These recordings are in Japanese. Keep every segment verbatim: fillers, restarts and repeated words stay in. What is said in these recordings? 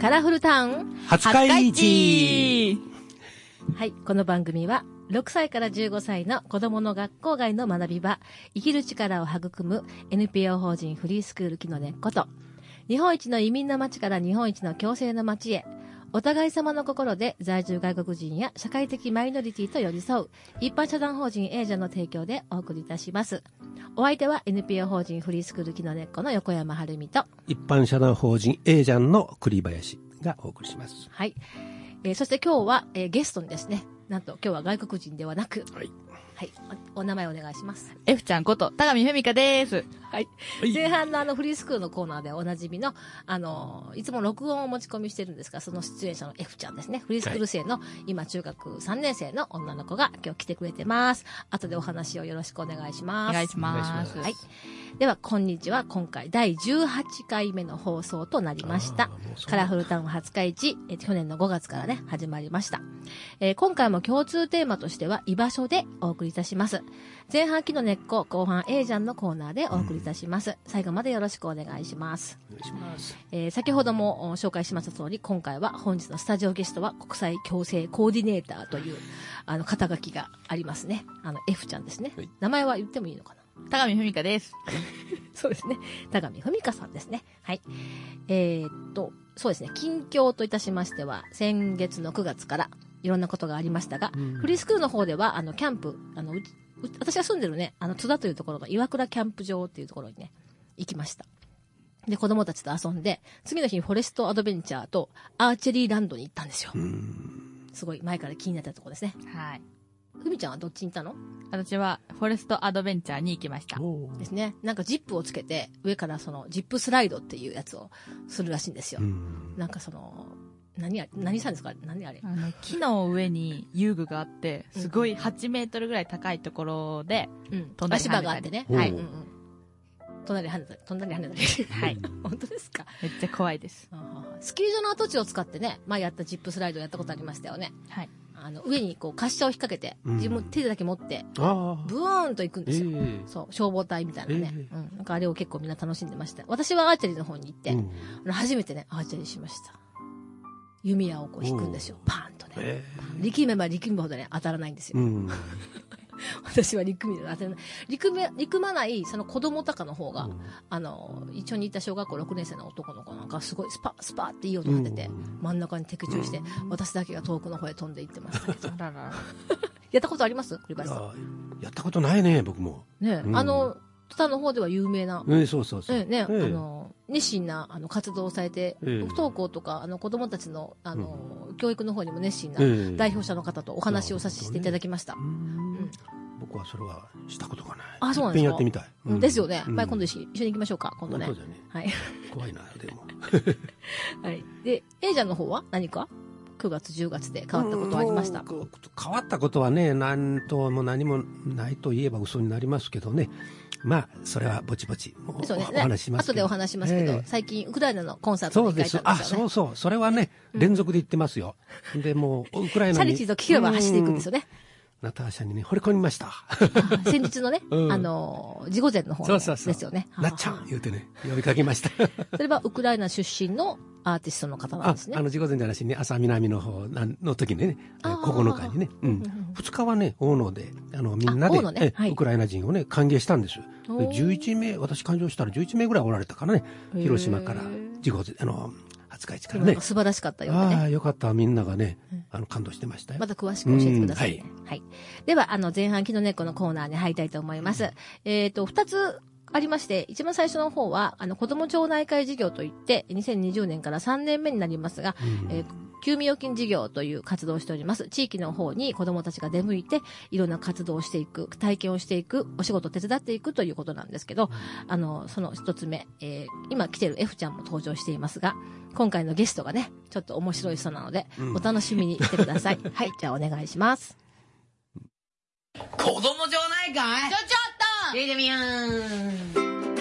カラフルタウン初会市。 はい、この番組はろくさいからじゅうごさいの子供の学校外の学び場、生きる力を育む エヌピーオー 法人フリースクール木の根っこと日本一の移民の街から日本一の共生の街へ、お互い様の心で在住外国人や社会的マイノリティと寄り添う一般社団法人エージャの提供でお送りいたします。お相手は エヌピーオー 法人フリースクール木の根っこの横山晴美と一般社団法人エージャンの栗林がお送りします。 はい、えー、そして今日は、えー、ゲストにですね、なんと今日は外国人ではなく、はいはい、お, お名前お願いします。 F ちゃんこと田上文香です。 はい、はい、前半のあのフリースクールのコーナーでおなじみのあのいつも録音を持ち込みしてるんですが、その出演者の F ちゃんですね、フリースクール生の、はい、今中学さんねん生の女の子が今日来てくれてます。後でお話をよろしくお願いします。 お願いします。 はい、ではこんにちは。今回だいじゅうはちかいめの放送となりました。カラフルタウン初会市、え去年のごがつからね始まりました。えー、今回も共通テーマとしては居場所でお送りいたします。前半木の根っこ、後半エージャンのコーナーでお送りいたします。うん、最後までよろしくお願いします。 お願いします。 えー、先ほども紹介しました通り、今回は本日のスタジオゲストは国際共生コーディネーターというあの肩書きがありますね。あの F ちゃんですね。はい、名前は言ってもいいのかな。 田上文香です。 そうですね。田上文香さんですね。はい。えー、っと、そうですね。近況といたしましては、先月のくがつからいろんなことがありましたが、うん、フリースクールの方では、あの、キャンプ、あの、う私が住んでるね、あの、津田というところの岩倉キャンプ場っていうところにね、行きました。で、子供たちと遊んで、次の日にフォレストアドベンチャーとアーチェリーランドに行ったんですよ。すごい前から気になったところですね。 はい。 ふみちゃんはどっちに行ったの？ 私はフォレストアドベンチャーに行きました。 ですね。なんかジップをつけて、上からそのジップスライドっていうやつをするらしいんですよ。なんかその、何あれ、何さんですか？何あれ？ あの、木の上に遊具があって、すごいはちメートルぐらい高いところで、 うん、飛んだり跳ねたり。足場があってね。はい。うんうん。飛んだり跳ねたり、飛んだり跳ねたり。はい。本当ですか？ めっちゃ怖いです。 スキー場の跡地を使ってね、前やったジップスライドやったことありましたよね。はい。あの、上にこう、滑車を引っ掛けて、自分手だけ持って、ブーンと行くんですよ。えー、そう、消防隊みたいなね、えー。うん。なんかあれを結構みんな楽しんでました。私はアーチェリーの方に行って、うん、初めてね、アーチェリーしました。弓矢をこう引くんですよ。パーンとね。えー、力めば力むほどね、当たらないんですよ。うん、私は力みで当たらない。力め、力まない、その子供とかの方が、うん、あの、一緒にいた小学校ろくねん生の男の子なんかすごいスパ、スパっていい音が出て、うん、真ん中に的中して、うん、私だけが遠くの方へ飛んでいってましたけど。やったことあります？栗林さん。 やったことないね、僕も。 ね、うん、あの、津田の方では有名な。 えー、そうそうそう。 えー、ね、えー、あの、熱心な、あの、活動をされて、えー、不登校とか、あの、子供たちの、あの、うん、教育の方にも熱心な代表者の方とお話をさせていただきました。えーね、うん僕はそれはしたことがない。 あ、そうなんですか。 やってみたい。 うん、ですよね。うん、まあ、今度一緒に行きましょうか。今度ね。 そうだね。 はい。 怖いな、でも。 はい。で、エイジャンの方は何かくがつ、じゅうがつで変わったことはありました？ 変わったことはね、何とも何もないと言えば嘘になりますけどね。まあ、それはぼちぼちお話しますけど。 後でお話しますけど、えー、最近ウクライナのコンサートに行かれたんですよね。 そうです。あ、そうそう。それはね、連続で行ってますよ。うん、で、もう、ウクライナに。 チャリティーと聞けば走っていくんですよね。 ナターシャにね、惚れ込みました。 先日のね、うん、あの、事後前の方ですよね。そうそうそうなっちゃん言うてね、呼びかけました。 それはウクライナ出身のアーティストの方なんですね。 あ、あの、事後前じゃなしに、朝南の方の時にね、ここのかにね、うん。ふつかはね、大野で、あの、みんなで、ねはい、ウクライナ人をね、歓迎したんです。じゅういちめい、私感情したらじゅういちめいぐらいおられたからね、広島から、事後前、あの、初会市からね。 素晴らしかったようでね。 ああ、よかった。みんながね、あの、感動してましたよ。 また詳しく教えてくださいね。はい。はい。では、あの、前半木の根っこのコーナーに入りたいと思います。えっと、二つありまして、一番最初の方は、あの、子供町内会事業といって、にせんにじゅうねんからさんねんめになりますが、えー休眠預金事業という活動をしております。地域の方に子どもたちが出向いて、いろんな活動をしていく、体験をしていく、お仕事を手伝っていくということなんですけど、あの、その一つ目、えー、今来てる F ちゃんも登場していますが、今回のゲストがね、ちょっと面白い人なので、お楽しみにしてください。はい、じゃあお願いします。 子供町内会ちょちょっと聞いてみやーん。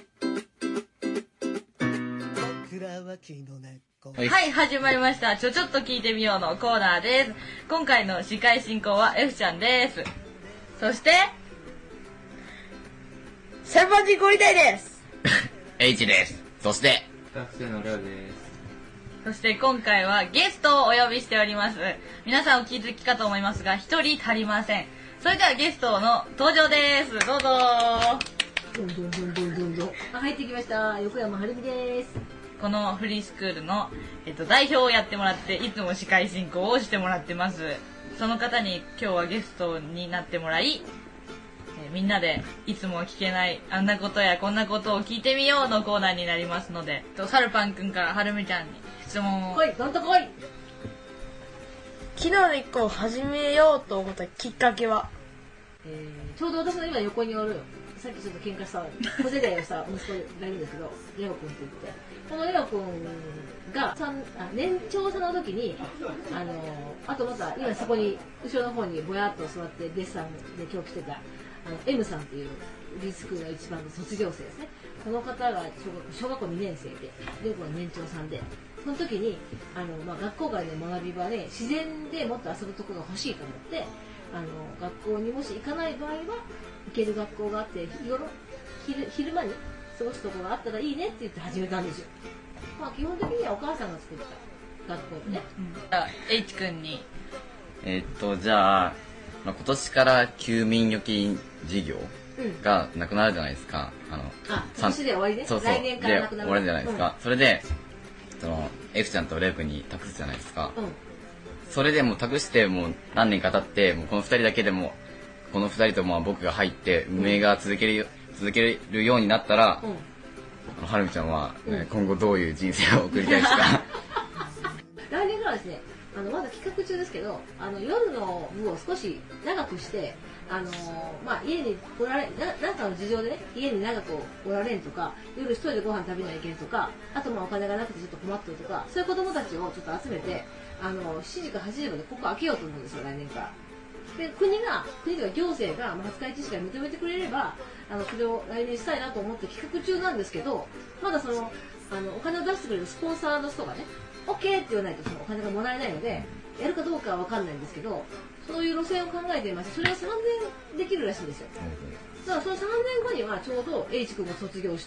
はい、はい、始まりました。ちょちょっと聞いてみようのコーナーです。今回の司会進行は F ちゃんです。そして、 先輩人降りたいです。 H です。そして、 学生のりょうです。 そして今回はゲストをお呼びしております。皆さんお気づきかと思いますが、一人足りません。それではゲストの登場です。どうぞどんどんどんどんどんどん。あ、入ってきました。横山はるみです。 このフリースクールの、えっと、代表をやってもらって、いつも司会進行をしてもらってます。その方に今日はゲストになってもらい、えーみんなでいつもは聞けないあんなことやこんなことを聞いてみようのコーナーになりますので、とサルパンくんからはるみちゃんに質問を。 来い、どんと来い。 昨日の一個を始めようと思ったきっかけは、 えー、ちょうど私の今横におる、さっきちょっと喧嘩した小世代をした息子がいるんですけど、レオ君って言って、このレオ君がさんあ年長さんの時に、あのー、あとまた今そこに後ろの方にぼやっと座ってデッサンで今日来てたあの M さんっていうフリースクールの一番の卒業生ですね。この方が小学小学校にねん生で、レオ君は年長さんで、その時にあの、まあ、学校外の学び場で自然でもっと遊ぶところが欲しいと思って、あの学校にもし行かない場合は行ける学校があって夜 昼, 昼間に過ごすところがあったらいいねって言って始めたんですよ。まあ基本的にはお母さんが作った学校でね。 じゃあ H 君に。 えーっとじゃあ、まあ、今年から休眠預金事業がなくなるじゃないですか。あのあ、今年で終わりね。 そうそう来年からなくなる。 で終わるじゃないですか。うん、それでその F ちゃんとレイ君に託すじゃないですか。うん、それでもう託してもう何年か経ってもうこのふたりだけでもこのふたりとまあ僕が入って運営が続ける、うん、続けるようになったら、うん、はるみちゃんは、ね、うん、今後どういう人生を送りたいですか？ 来年からですね、あのまだ企画中ですけど、あの夜の部を少し長くして、あのまあ、家に来られななんかの事情でね、家に長くおられんとか、夜一人でご飯食べないけんとか、あとまあお金がなくてちょっと困ってるとか、そういう子供たちをちょっと集めて、あのしちじからはちじまでここ開けようと思うんですよ、来年から。で国が国とか行政がはつかいちしか認めてくれれば、あのそれを来年したいなと思って企画中なんですけど、まだそのあのお金を出してくれるスポンサーの人がね OK って言わないとそのお金がもらえないので、やるかどうかは分かんないんですけど、そういう路線を考えていまして、それがさんねんできるらしいんですよ。だからそのさんねんごにはちょうど H 君が卒業して、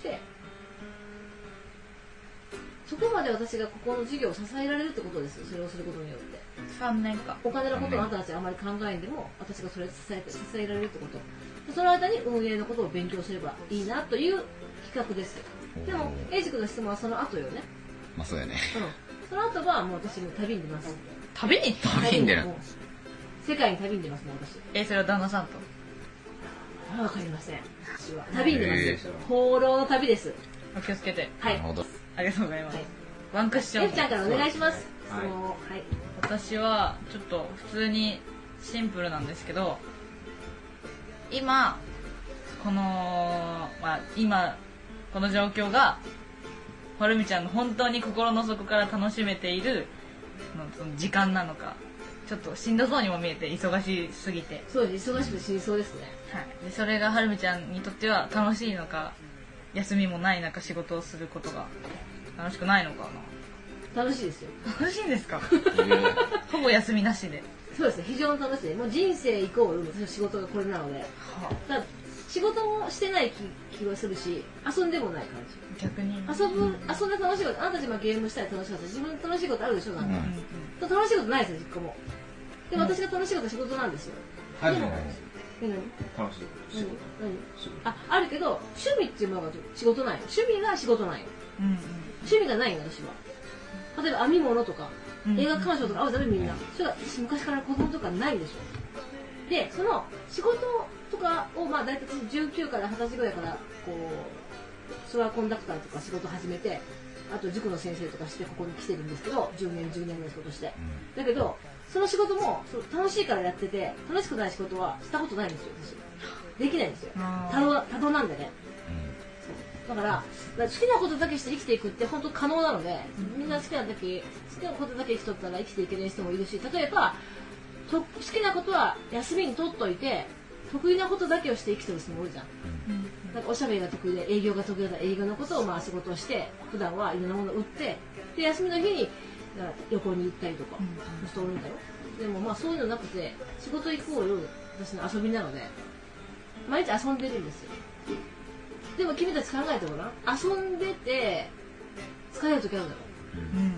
そこまで私がここの事業を支えられるってことですよ。それをすることによってさんねんかお金のことをあなたたちはあまり考えんでも、私がそれを支えて支えられるってこと、その間に運営のことを勉強すればいいなという企画ですよ。でも H 君の質問はその後よね。 まあそうやね。 うん、その後はもう私も旅に出ます。 旅に旅に出る。 世界に旅に出ますもん私。 え、それは旦那さんと？ あ、わかりません。私は旅に出ますよ。放浪の旅です。 お気をつけて。 はい。 なるほど。 ありがとうございます。はい、ワンクッション。 F ちゃんからお願いします。 はい。 はい、 私はちょっと普通にシンプルなんですけど、今このまあ今この状況がはるみちゃんの本当に心の底から楽しめているその時間なのか、ちょっとしんどそうにも見えて忙しすぎて。 そうです。忙しく死にそうですね。 はい。でそれがはるみちゃんにとっては楽しいのか、休みもない中仕事をすることが楽しくないのかな。楽しいですよ。 楽しいんですか？ほぼ休みなしで。 そうですね。非常に楽しい。もう人生イコール私の仕事がこれなので、はあ、だ仕事もしてない 気, 気はするし、遊んでもない感じ。 逆に遊ぶ、うん、遊んで楽しいこと、あなたたちもゲームしたり楽しかった、自分楽しいことあるでしょ、なんか、うん、楽しいことないですよ、実家も。でも私が楽しいことは仕事なんですよ。 はい、 でも何楽しいこと仕事何あ、あるけど趣味っていうものが仕事ない。趣味が仕事ない。うんうん、趣味がない私は。例えば編み物とか、映画鑑賞とか、あ、だめみんな。それが昔から子供とかないでしょ。で、その仕事とかを、まあ大体じゅうきゅうからはたちぐらいから、こう、ツアーコンダクターとか仕事始めて、あと塾の先生とかしてここに来てるんですけど、じゅうねん、じゅうねんぐらい仕事して。だけど、その仕事もそう楽しいからやってて、楽しくない仕事はしたことないんですよ、私。できないんですよ。多動、多動なんでね。だから好きなことだけして生きていくって本当可能なので、みんな好きな時好きなことだけ生きとったら生きていけない人もいるし、例えばと好きなことは休みに取っといて得意なことだけをして生きてる人も多いじゃん、うん、なんかおしゃべりが得意で営業が得意だったら営業のことをまあ仕事をして普段はいろんなものを売ってで休みの日に旅行に行ったりとか、うん、そういう人おるんだよ。でもまあそういうのなくて仕事イコール私の遊びなので毎日遊んでるんですよ。でも君たち考えてごらん、遊んでて疲れる時あるだろ、うん、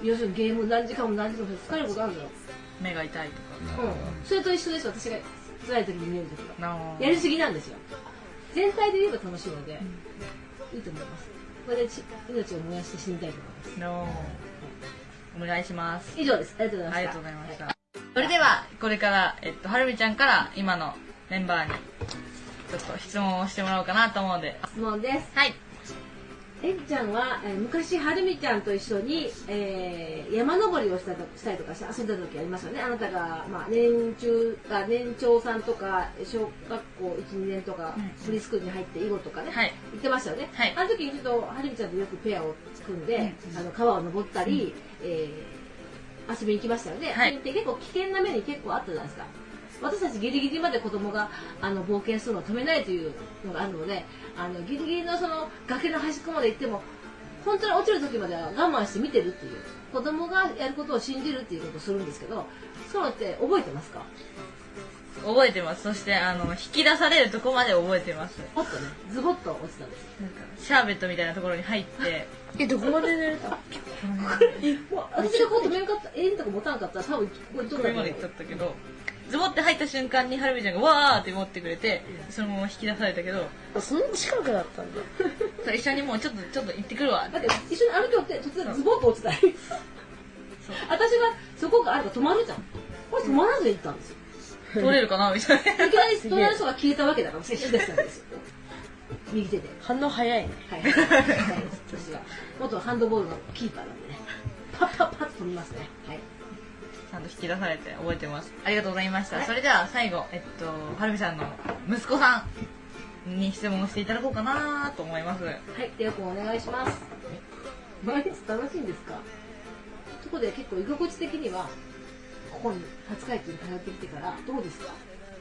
要するにゲーム何時間も何時間も疲れることあるんだよ。 目が痛いとか。 うん。それと一緒です、私が辛い時に見える時は。やりすぎなんですよ。全体で言えば楽しいので、いいと思います。これで命を燃やして死にたいと思います。 お願いします。 以上です。ありがとうございました。 ありがとうございました。それでは、これから、えっと、はるみちゃんから今のメンバーに、ちょっと質問をしてもらおうかなと思うので。 質問です。 はい。 えっちゃんは、えー、昔はるみちゃんと一緒に、えー、山登りをしたとしたりとかして遊んだ時ありますよね。あなたが、まあ、年中あ年長さんとか小学校いち、にねんとか、うん、フリースクールに入って囲碁とかね、はい、行ってましたよね。はい、あの時にちょっとはるみちゃんとよくペアを組んで、うん、あの川を登ったり、うん、えー、遊びに行きましたよね。はい、で結構危険な目に結構あったじゃないですか。私たちギリギリまで子供があの冒険するのを止めないというのがあるので、あのギリギリのその崖の端っこまで行っても本当に落ちる時までは我慢して見てるっていう、子供がやることを信じるっていうことをするんですけど、そういうのって覚えてますか？ 覚えてます。そしてあの引き出されるとこまで覚えてます。 おっとね、ズボッと落ちたんですよ。 なんかシャーベットみたいなところに入ってえ、どこまで寝れた？ 私がこう止めんかった、えんとか持たんかったら多分ここまで行っちゃったけど、ズボって入った瞬間にはるみちゃんがわーって持ってくれて、そのまま引き出されたけど、 そんな近くだったんだ。 一緒にもうちょっとちょっと行ってくるわ。 だって一緒に歩きよって突然ズボッと落ちたり、私がそこがあるから止まるじゃん。これ止まらずに行ったんですよ。 通れるかなみたいな。 いきなり隣の人が消えたわけだから、接種出したんですよ。右手で。 反応早いね。 はい。私は元ハンドボールのキーパーなんでね、パッパッパッと飛びますね。はい。 ちゃんと引き出されて覚えてます。ありがとうございました。はい、それでは最後、えっと、はるみさんの息子さんに質問していただこうかなと思います。はい、 ではお願いします。毎日楽しいんですか？ところで結構居心地的には、ここに初回に通ってきてからどうですか？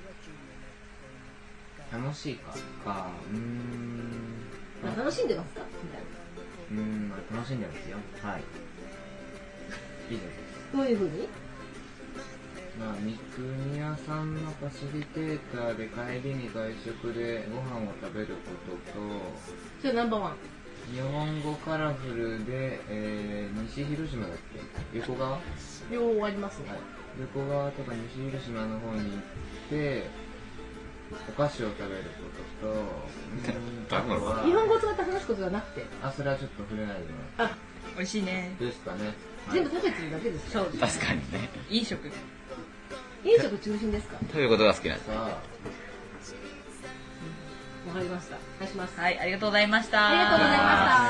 楽しいかか、うーん。 まあ、楽しんでますかみたいな。 うーん、まあ、楽しんでますよ。はい。以上です。 どういうふうに？ まあ、三国屋さんのファシリテーターで帰りに外食でご飯を食べることと、 それナンバーワン。 日本語カラフルで、えー、西広島だっけ？横川？ 両方ありますね。はい、 横川とか西広島の方に行って、お菓子を食べることと、 あとは日本語を使って話すことじゃなくて、 あ、それはちょっと触れないでもらって。あ、美味しいね。 ですかね。 全部食べてるだけですか？ そうです。 確かにね。 飲食。 飲食中心ですか？ 食べることが好きなんです。 わかりました。お願いします。 はい、ありがとうございました。 ありがとうござい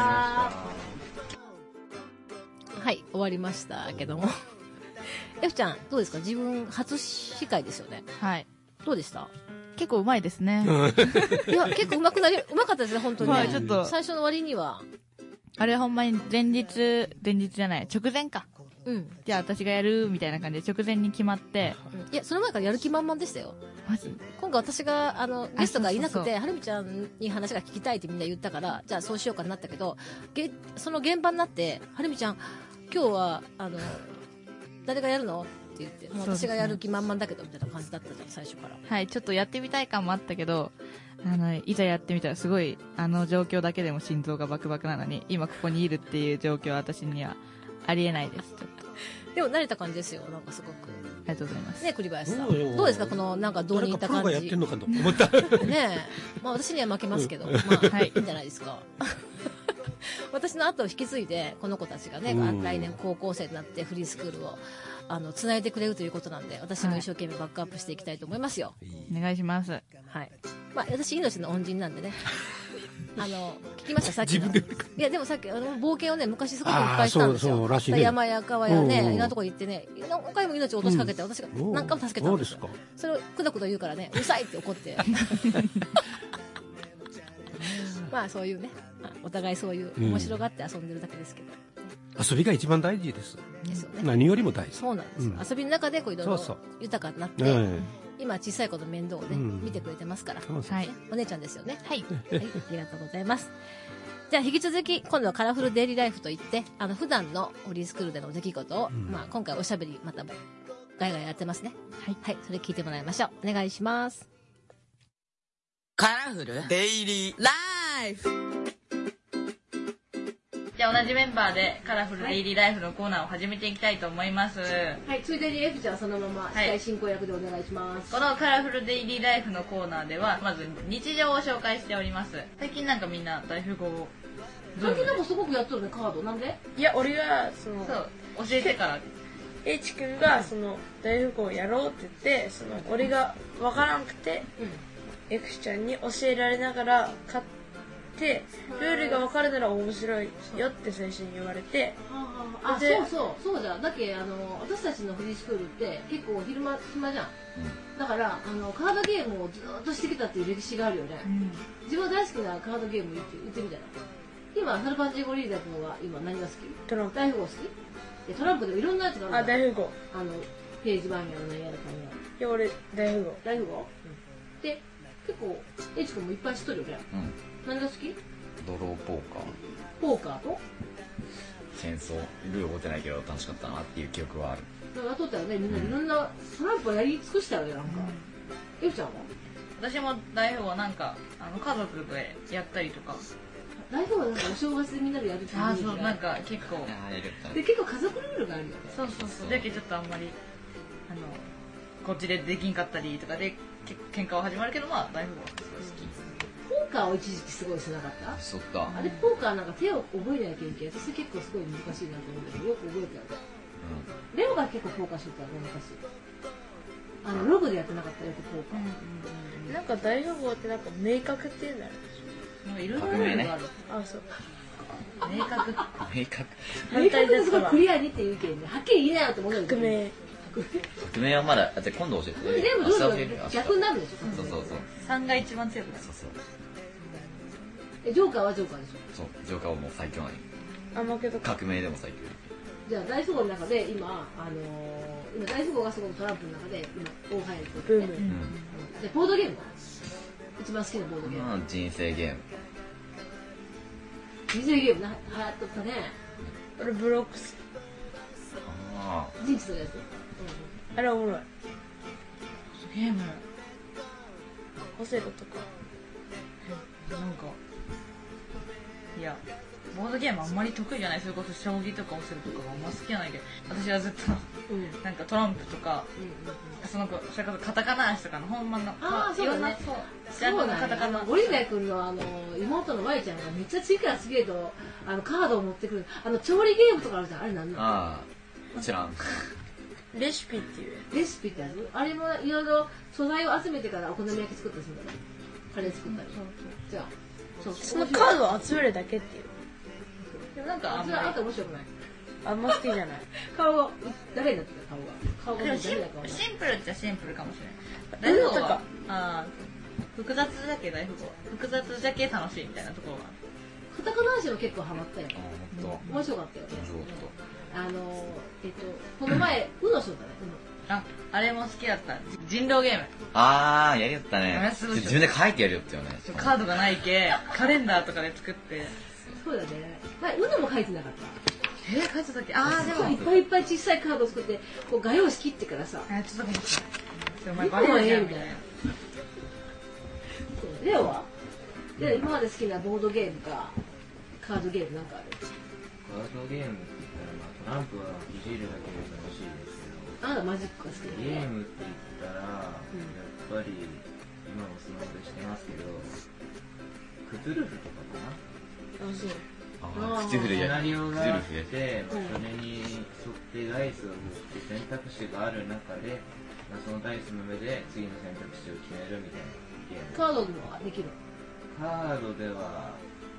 ました。はい、終わりましたけども。F ちゃん、どうですか？自分初司会ですよね。 はい。 どうでした？ 結構うまいですね。 いや、結構うまくなり、うまかったですね、本当に、ね。 はい、ちょっと。 最初の割には。 あれほんまに前日、前日じゃない、直前か。 うん。 じゃあ私がやるみたいな感じで直前に決まって。 いや、その前からやる気満々でしたよ。 マジ？ 今回私が、あの、ゲストがいなくて、はるみちゃんに話が聞きたいってみんな言ったから、じゃあそうしようかになったけど、げその現場になって、はるみちゃん、今日は、あの、誰がやるのって言って、もう私がやる気満々だけど、みたいな感じだったじゃん、最初から。 はい、ちょっとやってみたい感もあったけど、あの、いざやってみたらすごい、あの状況だけでも心臓がバクバクなのに、今ここにいるっていう状況は私にはありえないです、ちょっと。 でも慣れた感じですよ、なんかすごく。 ありがとうございます。 ね、栗林さん。どうですか、この、なんか、どうにいった感じ。 誰かプロがやってんのかと思った。 ねえ。まあ、私には負けますけど、まあ、はい、いいんじゃないですか。私の後を引き継いで、この子たちがね、来年高校生になってフリースクールを、あの、繋いでくれるということなんで、私も一生懸命バックアップしていきたいと思いますよ。 お願いします。 はい。まあ、私、命の恩人なんでね。あの、聞きました、さっきの。いや、でもさっき、あの、冒険をね、昔すごくいっぱいしたんですよ。 そうそうらしいね。 山や川やね、いろんなとこ行ってね、何回も命を落としかけて、私が何回も助けたんですよ。それをくどくど言うからね、うるさいって怒って。まあ、そういうね、お互いそういう面白がって遊んでるだけですけど。 遊びが一番大事です。 ですよね。 何よりも大事。 そうなんです。遊びの中で、こういろいろ豊かになって、今小さい子の面倒をね、見てくれてますから。はい。お姉ちゃんですよね。はい。はい。ありがとうございます。じゃあ引き続き、今度はカラフルデイリーライフといって、あの、普段のフリースクールでの出来事を、まあ、今回おしゃべり、また、ガイガイやってますね。はい。はい。それ聞いてもらいましょう。お願いします。 カラフルデイリーライフ。 じじゃあ同じメンバーでカラフルデイリーライフのコーナーを始めていきたいと思います。はい、 ついでに F ちゃんそのまま司会進行役でお願いします。 このカラフルデイリーライフのコーナーではまず日常を紹介しております。最近なんかみんな大富豪を最近なんかすごくやっとるね、カード。なんで？ いや、俺がそのそう教えてから。 H 君がその大富豪をやろうって言って、その俺がわからんくて、うん、F ちゃんに教えられながら買って、ルールがわかるなら面白いよって最初に言われて、 あ、そうそうそうじゃん。だけあの私たちのフリースクールって結構昼間暇じゃん。うん、だからあのカードゲームをずっとしてきたっていう歴史があるよね。うん、自分大好きなカードゲーム言って言ってみたら。今サルパンジーゴリーダ君は今何が好き？ トランプ。 大富豪好き？トランプでもいろんなやつがある。 あ、大富豪。 あのページ番やら何やらかんやら。 いや、俺大富豪。 大富豪？うん、で結構エイチ君もいっぱい知っとるよね。うん、何が好き？ ドローポーカー。 ポーカーと？ 戦争。ルール覚えてないけど楽しかったなっていう記憶はある。 だからとったらね、みんないろんなトランプをやり尽くしたよね、なんか。エフちゃんは？ 私も大富豪なんかあの家族でやったりとか。 大富豪なんかお正月でみんなでやるっていう。 あ、そう、なんか結構。 で結構家族ルールがあるよね。 そうそうそう。だけどちょっとあんまりあのこっちでできんかったりとかで喧嘩は始まるけど、まあ大富豪はすごい好き。 ポーカーを一時期すごいしてなかった？ そうだ。 あれポーカーなんか手を覚えないといけない。私結構すごい難しいなと思うんだけど、よく覚えてたよね。うん、レオが結構ポーカーしてたよね、昔。あのログでやってなかったよくポーカー。 うんうん、なんか大富豪ってなんか明確っていうんだよね。 いろいろルールがある。 あ、そう。 明確。 明確。 明確ですごいクリアにっていう意見で、はっきり言えないよと思うんだけど。 革命。 革命はまだ、だって今度教えて。 でもどうぞ逆になるでしょ。 そうそうそう。 三が一番強くなる。 そうそう。 え、ジョーカーはジョーカーでしょ。 そう、ジョーカーはもう最強なの。 あ、負けた。 革命でも最強。 じゃあ大富豪の中で今あの今大富豪がすごくトランプの中で今大流行りブーム。 でボードゲーム一番好きなボードゲーム。 人生ゲーム。 人生ゲームな流行っとったね。 俺ブロックス。 ああ。ジンクスのやつ。 あれおもろい。 ゲーム。 オセロとか。 なんかいやボードゲームあんまり得意じゃない。それこそ将棋とかオセロとかがあんま好きじゃないけど、私はずっと、うん、なんかトランプとか、うん、その子それこそカタカナ足とかの本番のああそうだね。そうだね。ゴリラ君のあの妹のワイちゃんがめっちゃ次から次へとあのカードを持ってくるあの調理ゲームとかあるじゃん。あれ何？ ああ知らん。 レシピっていう。 レシピってある？あれもいろいろ素材を集めてからお好み焼き作ったりするんだね。カレー作ったり。じゃあそうそのカードを集めるだけっていう。 でもなんかあんまりあんた面白くない？ あんま好きじゃない。 顔が誰になってた顔が。顔がシンプルっちゃシンプルかもしれない。大富豪はあ複雑じゃけ大富豪複雑じゃけ楽しいみたいなところが。 カタカナ足も結構ハマったよ。面白かったよね。あのえっとこの前ウノしとったね。 あ、あれも好きだった。人狼ゲーム。 ああ、やりよったね。自分で書いてやるよってよね。 カードがないけ、カレンダーとかで作って。 そうだね。前、ウノも書いてなかった。 えー、書いてたっけ？ああ、でも。 いっぱいいっぱい小さいカードを作って、こう画用紙切ってからさ。 あ、ちょっと待って。お前バレるじゃんみたいな。レオは？で、今まで好きなボードゲームか、カードゲームなんかある？ カードゲームって言ったら、まあ、トランプはいじるだけで楽しいですけど、 あなたマジックが好きだね。 ゲームって言ったら、うん、やっぱり今もスマホでしてますけど、クトゥルフとかかな。 あ、そう。 ああ、クトゥルフや。 シナリオがあって、まあ、それに沿ってダイスを振って選択肢がある中で、まあ、そのダイスの上で次の選択肢を決めるみたいなゲーム。 カードでもできる？ カードでは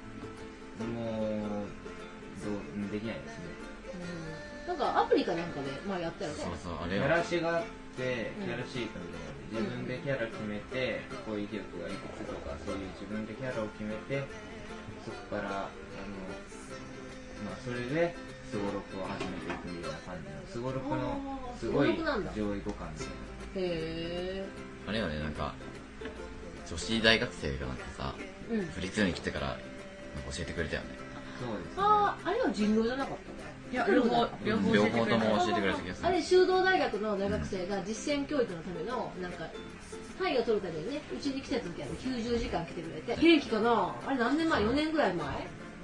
もうどうできないですね。 なんかアプリかなんかでまあやったよね。 そうそう、あれキャラシがあってキャラシートみたいなので、自分でキャラ決めて攻撃力がいくつとかそういう自分でキャラを決めて、そこからあのまあそれですごろくを始めていくみたいな感じのすごろくのすごい上位互換みたいな。 へえ。 あれよね、なんか女子大学生がなんかさ、うん、フリーツーに来てからなんか教えてくれたよね。 そうですね。 ああ、あれは人狼じゃなかった？ いや、両方、両方両方とも教えてくれた気がする。 あれ、修道大学の大学生が実践教育のための、なんか、単位を取るためにね、うちに来た時はきゅうじゅうじかん来てくれて、元気かなあれ何年前 ?よ 年ぐらい前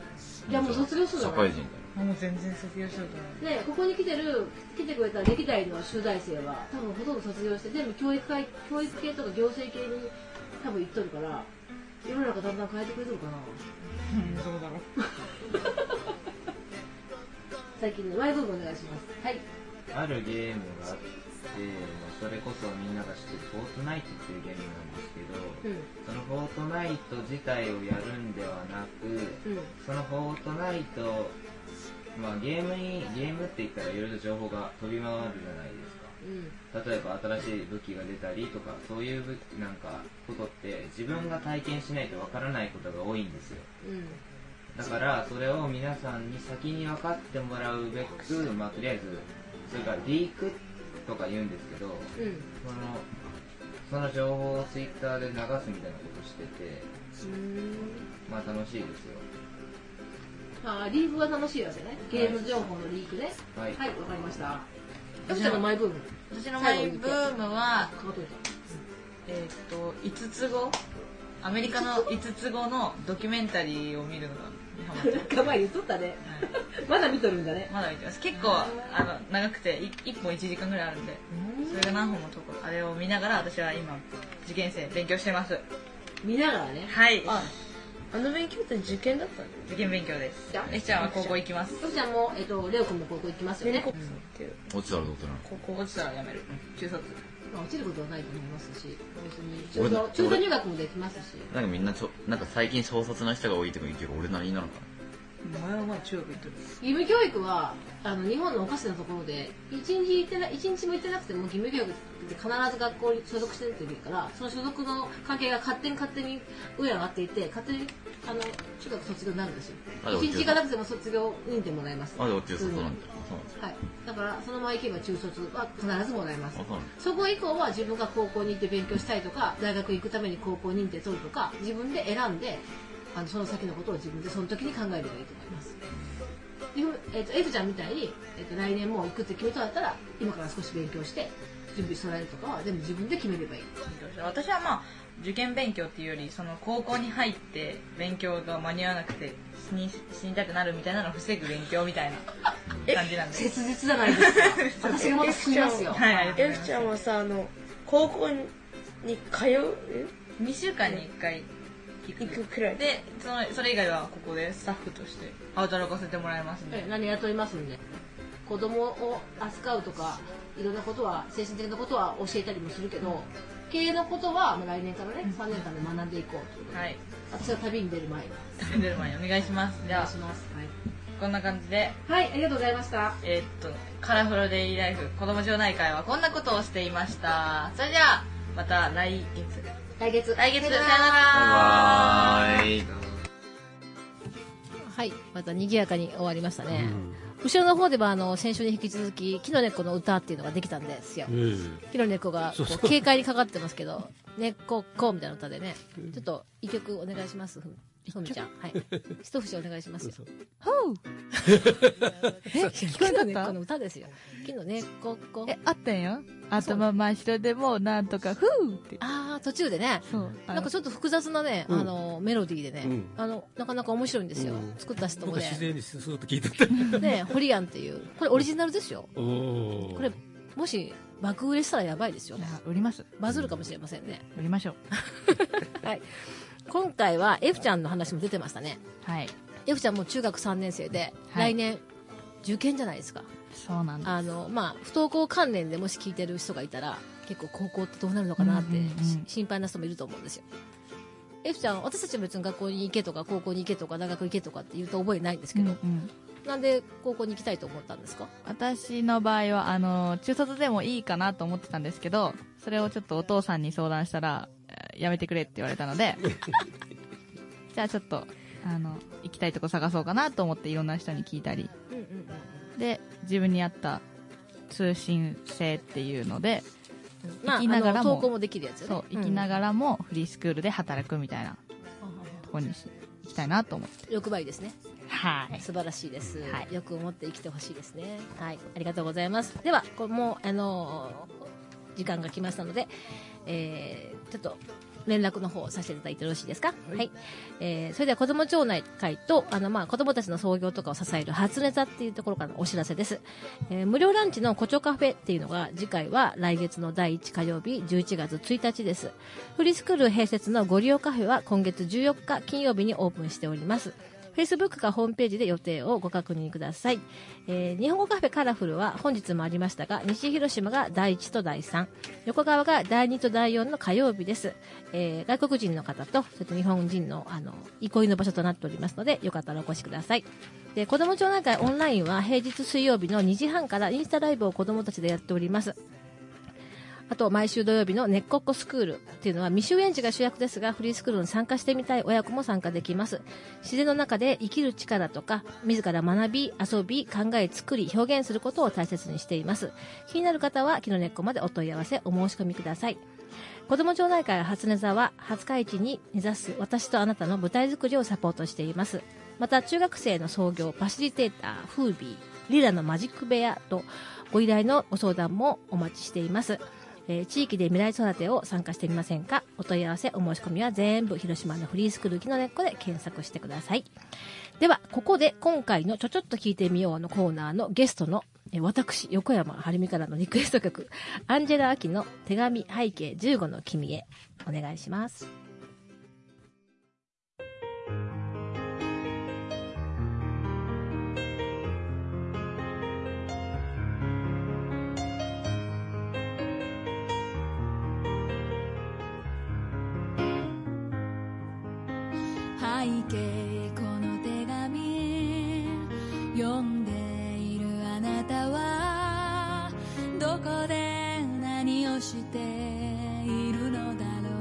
じゃあもう卒業するの社会人だもう全然卒業しようと思う。 でここに来てる来てくれた歴代の集大成は多分ほとんど卒業して全部教育会教育系とか行政系に多分行っとるから世の中だんだん変えてくれるのかな。 うんどうだろう。 最近のマイブームお願いします。はい。 あるゲームがあって、それこそみんなが知ってるフォートナイトっていうゲームなんですけど、うん、そのフォートナイト自体をやるんではなく、うん、そのフォートナイト、まあ、ゲームにゲームって言ったらいろいろ情報が飛び回るじゃないですか、うん、例えば新しい武器が出たりとかそういうなんかことって自分が体験しないとわからないことが多いんですよ、うんだからそれを皆さんに先に分かってもらうべく、まあ、とりあえずそれからリークとか言うんですけど、うん、そのその情報をツイッターで流すみたいなことしてて、まあ楽しいですよ。 あリークが楽しいわけね。ゲーム情報のリークね。はい、はい、わかりました。私のマイブーム。 私のマイブームは、えっといつつごアメリカのいつつごのドキュメンタリーを見るのがなんか前言っとったね、はい、まだ見とるんだね。 まだ見てます。結構あの長くていっぽんいちじかんぐらいあるんで、それが何本もとこあれを見ながら私は今受験生勉強してます。 見ながらね。 はい。 ああの勉強って受験だったの？ 受験勉強です。えちゃんは高校行きます。 えちゃんもえっとレオ君も高校行きますよね。 落ちたらどうかな。 高校落ちたらやめる。中卒。 まあ、落ちることはないと思いますし、別に中途中途入学もできますし。 なんかみんなちょなんか最近小卒の人が多いとか言うけど俺なりなのかな。 前は前中学行ってる。 義務教育はあの日本のおかしなところで一日行ってな一日も行ってなくても義務教育って必ず学校に所属してるっていうからその所属の関係が勝手に勝手に上上がっていて勝手にあの中学卒業になるんですよ。一日行かなくても卒業認定もらえます。 あで中卒なんだ。 はい。だからそのまま行けば中卒は必ずもらえます。そこ以降は自分が高校に行って勉強したいとか大学行くために高校認定取るとか自分で選んであのその先のことを自分でその時に考えればいいと思います。えっと、F ちゃんみたいに、えっと、来年も行くって決めたんだったら今から少し勉強して準備してられるとかは全部自分で決めればいい。 私はまあ受験勉強っていうよりその高校に入って勉強が間に合わなくて死に死にたくなるみたいなのを防ぐ勉強みたいな感じなんで切実じゃないですか。私がまた救いますよ。 はい、F ちゃんはさあの高校に通うにしゅうかんにいっかい行くくらいでそのそれ以外はここでスタッフとして働かせてもらいますんで。 何雇いますんで子供を扱うとかいろんなことは精神的なことは教えたりもするけど、うん、経営のことは来年からね、うん、さんねんかんで学んでいこうということで、はい、私は旅に出る前に旅に出る前にお願いします。 お願いします。はい、 こんな感じではいありがとうございました。 えー、っとカラフルデイリーライフ子ども町内会はこんなことをしていました。それではまた来月来月来月さよなら。 バイバイ。 はいまた賑やかに終わりましたね。うん、後ろの方ではあの先週に引き続き木の根っこの歌っていうのができたんですよ。うん、木の根っこがこう軽快にかかってますけど根っこっこみたいな歌でね、ちょっと一曲お願いします。ふみちゃんはい一節お願いしますよ。ほうえ聞こえた？木の根っこの歌ですよ。木の根っこっこえあったんよ。頭真っ白でもなんとかふうってああ途中でねなんかちょっと複雑なね、うん、あのメロディーでね、うん、あのなかなか面白いんですよ、うん、作った人もね自然にスーッと聞いてたねホリアンっていうこれオリジナルですよ。これもし爆売れしたらやばいですよ。 売りますバズるかもしれませんね。 売りましょうはい今回は F ちゃんの話も出てましたね。 はい F ちゃんも中学さんねん生で、はい、来年受験じゃないですか。 そうなんです。 あの、まあ、不登校関連でもし聞いてる人がいたら結構高校ってどうなるのかなって、うんうんうん、心配な人もいると思うんですよ。F ちゃん私たちは別に学校に行けとか高校に行けとか大学行けとかって言うと覚えないんですけど、うんうん、なんで高校に行きたいと思ったんですか？ 私の場合はあの中卒でもいいかなと思ってたんですけどそれをちょっとお父さんに相談したらやめてくれって言われたのでじゃあちょっとあの行きたいとこ探そうかなと思っていろんな人に聞いたり、うんうんうん、で自分に合った通信制っていうので、 まあ、行きながらも登校もできるやつよね。 そう行きながらもフリースクールで働くみたいなとこにし行きたいなと思って欲張りですね。 はい素晴らしいです、はい、よく思って生きてほしいですね。はいありがとうございます。ではこれもうあの時間が来ましたので、えー、ちょっと連絡の方をさせていただいてよろしいですか。はい、はい、えー、それでは子ども町内会とあの、まあ、子どもたちの創業とかを支える初ネタっていうところからのお知らせです。えー、無料ランチの胡蝶カフェっていうのが次回は来月のだいいち火曜日じゅういちがつついたちです。フリースクール併設のご利用カフェは今月じゅうよっか金曜日にオープンしております。Facebook かホームページで予定をご確認ください。えー、日本語カフェカラフルは本日もありましたが、西広島がだいいちとだいさん、横川がだいにとだいよんの火曜日です。えー、外国人の方と、それと日本人の、あの、憩いの場所となっておりますので、よかったらお越しください。で、子ども町内会オンラインは平日水曜日のにじはんからインスタライブを子どもたちでやっております。あと、毎週土曜日のねっこっこスクールっていうのは未就園児が主役ですが、フリースクールに参加してみたい親子も参加できます。自然の中で生きる力とか、自ら学び、遊び、考え、作り、表現することを大切にしています。気になる方は、木の根っこまでお問い合わせ、お申し込みください。子ども町内会初音座は、廿日市に目指す私とあなたの舞台作りをサポートしています。また、中学生の創業、ファシリテーター、フービー、リラのマジック部屋と、ご依頼のご相談もお待ちしています。えー、地域で未来育てを参加してみませんか。お問い合わせ、お申し込みは全部広島のフリースクール木の根っこで検索してください。では、ここで今回のちょちょっと聞いてみようのコーナーのゲストの、えー、私、横山はるみからのリクエスト曲、アンジェラ・アキの手紙背景じゅうごの君へ、お願いします。 背景この手紙読んでいるあなたはどこで何をしているのだろ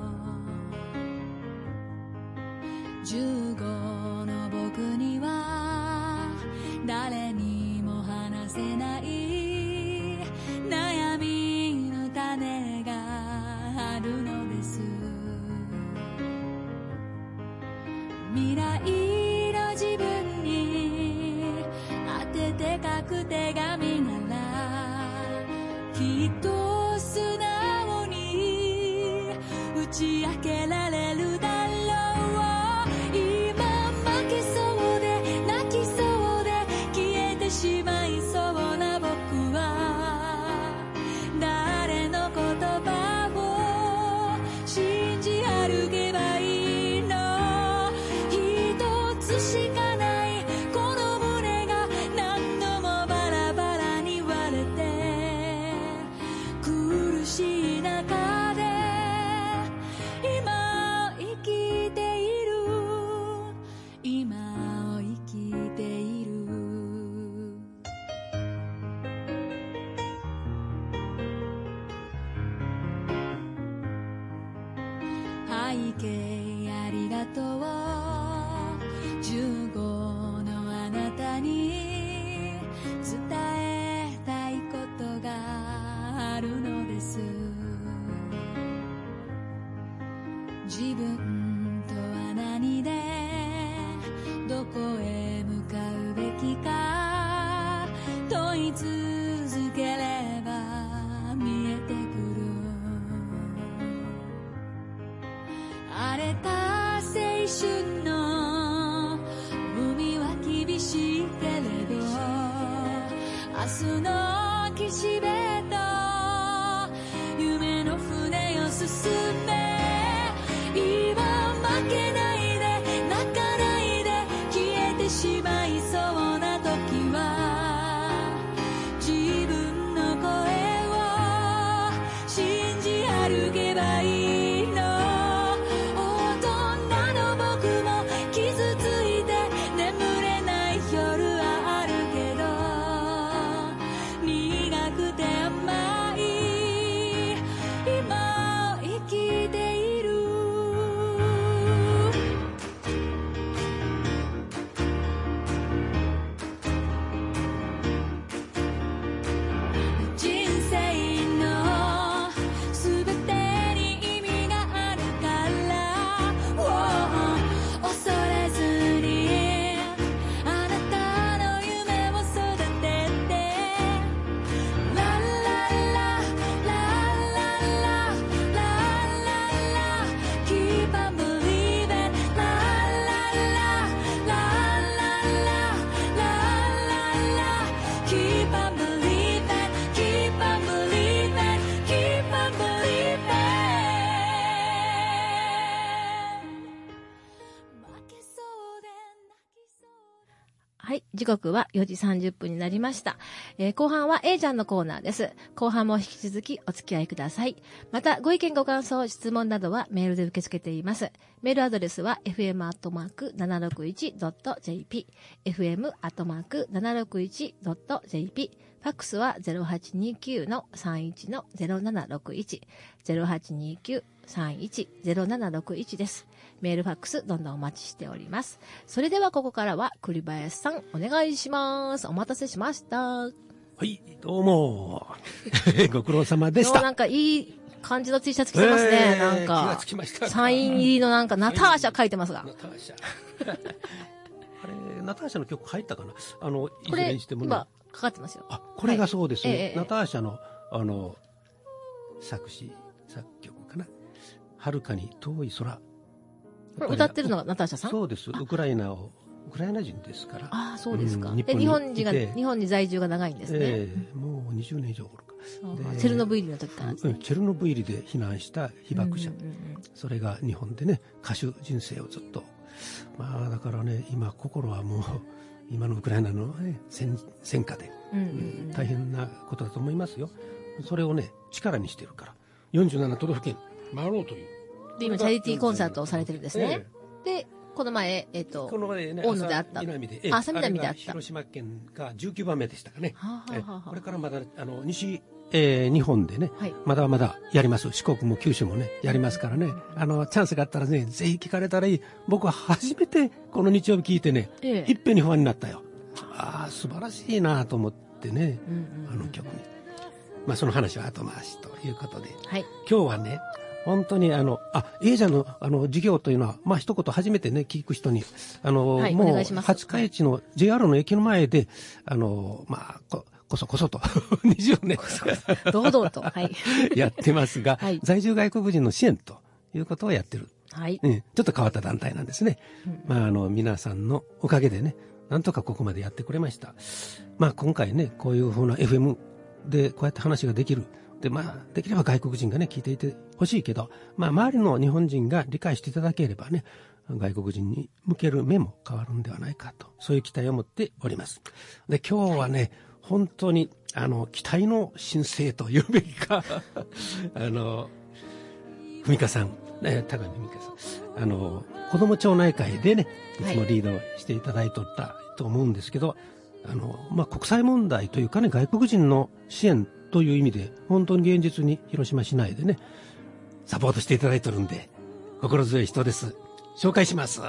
う。じゅうごの僕には誰にも話せない悩みの種があるのです。未来の自分に当てて書く手紙ならきっと素直に打ち明けられるだろう。今負けそうで泣きそうで消えてしまいそうな僕は誰の言葉を信じ歩けばいいしかないこの胸が何度もバラバラに割れて苦しい中で今生きている今を生きている。背景ありがとうじゅうごのあなたに伝えたいことがあるのです。自分とは何でどこへ向かうべきか問い続ければ見えてくる。荒れた青春の海は厳しいけれど明日の岸辺と夢の船を進め今負けないで泣かないで消えてしまいそうな時は自分の声を信じ歩けばいいの。今を生きている Keep on believing, keep on believing, keep on believing. 負けそうで泣きそう。 はい。時刻はよじさんじゅっぷんになりました。えー、後半は A ちゃんのコーナーです。後半も引き続きお付き合いください。また、ご意見ご感想、質問などはメールで受け付けています。メールアドレスは エフエムアットマークななろくいちドットジェーピー、エフエムアットマークななろくいちドットジェーピー、ファックスは ゼロはちにきゅうのさんいちのゼロななろくいち、ゼロはちにきゅう さんいち ゼロななろくいちです。メールファックスどんどんお待ちしております。それではここからは栗林さんお願いします。お待たせしました。 はい、どうも。ご苦労様でした。 なんかいい感じの T シャツ着てますね。えー、なんか。 気がつきました。 サイン入りのなんかナターシャ書いてますが。 ナターシャ。あれ、ナターシャの曲入ったかな。あの、いずれにしてもね。 今かかってますよ。 あ、これがそうですね。 はいえー、 ナターシャの、あの、作詞、作曲かな。遥かに遠い空。 これ歌ってるのがナターシャさん？ そうです。ウクライナを、ウクライナ人ですから。 ああ、そうですか。 うん、 日本に日本人が、日本に在住が長いんですね。 ええー、もうにじゅうねん以上頃か。 チェルノブイリの時からですね、 うん。チェルノブイリで避難した被爆者。うんうんうん、それが日本でね、歌手人生をずっと。まあ、だからね、今、心はもう、今のウクライナの、ね、戦, 戦火で、うんうんうん、大変なことだと思いますよ。それをね、力にしてるから。よんじゅうなな都道府県回ろうという。 で、今、チャリティーコンサートをされてるんですね。ええ、で、この前、えっ、ー、と、 この前ね、 大野であった。 南で、 あ、朝南であった。 広島県がじゅうきゅうばんめでしたかね。 はあはあはあ、 これからまだ、あの、西、えー、日本でね、はい、まだまだやります。四国も九州もね、やりますからね。あの、チャンスがあったらね、ぜひ聞かれたらいい。僕は初めてこの日曜日聞いてね、ええ、いっぺんに不安になったよ。ああ、素晴らしいなと思ってね、うんうんうん、あの曲に。まあ、その話は後回しということで、はい、今日はね、本当にあの、あ、A ちゃんのあの授業というのは、まあ一言初めてね、聞く人に、あの、はい、もう、廿日市の ジェイアール の駅の前で、あの、まあ、こ、こそこそと、にじゅうねん。 堂々と、はい。 やってますが、はい、在住外国人の支援ということをやってる。 はい。 うん。ちょっと変わった団体なんですね。うん、まあ、あの、皆さんのおかげでね、なんとかここまでやってくれました。まあ、今回ね、こういうふうな エフエム でこうやって話ができる。で、まあ、できれば外国人がね、聞いていてほしいけど、まあ、周りの日本人が理解していただければね、外国人に向ける目も変わるんではないかと、そういう期待を持っております。で、今日はね、はい、本当に、あの、期待の新星と言うべきか、あの、文香さん、ね、高見文香さん、あの、子ども町内会でね、いつもリードしていただいとったと思うんですけど、はい、あの、まあ、国際問題というかね、外国人の支援という意味で、本当に現実に広島市内でね、サポートしていただいてるんで、心強い人です。紹介します。はい。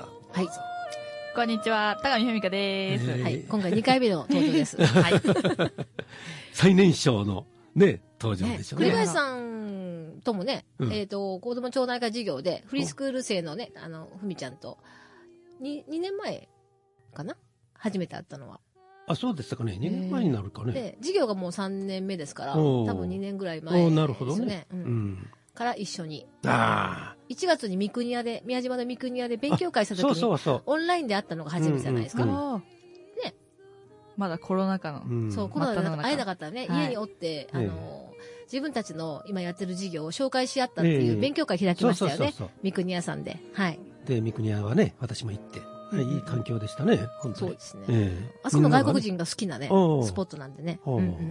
こんにちは、高見文香です。 えー、はい。今回にかいめの登場です。はい。 最年少のね、登場でしょうね。 栗林さんともね、うん、えっ、ー、と、子ども町内会事業で、フリースクール生のね、あの、ふみちゃんと、に、にねんまえかな初めて会ったのは。 あ、そうですかね。にねんまえになるかね。 で、授業がもうさんねんめですから、多分にねんぐらい前ですよね。 なるほどね。 うん。うん、から一緒に。 ああ。 いちがつに三国屋で、宮島の三国屋で勉強会した時に、そうそうそう。オンラインで会ったのが初めてじゃないですか。うんうんうん、ね。 まだコロナ禍の。 うん、そう、コロナで会えなかったらね、はい、家におって、あの、自分たちの今やってる授業を紹介し合ったっていう勉強会開きましたよね。三国屋さんで。はい。 で、三国屋はね、私も行って。いい環境でしたね、本当に。 そうですね。えー、あそこの外国人が好きなね、スポットなんでね。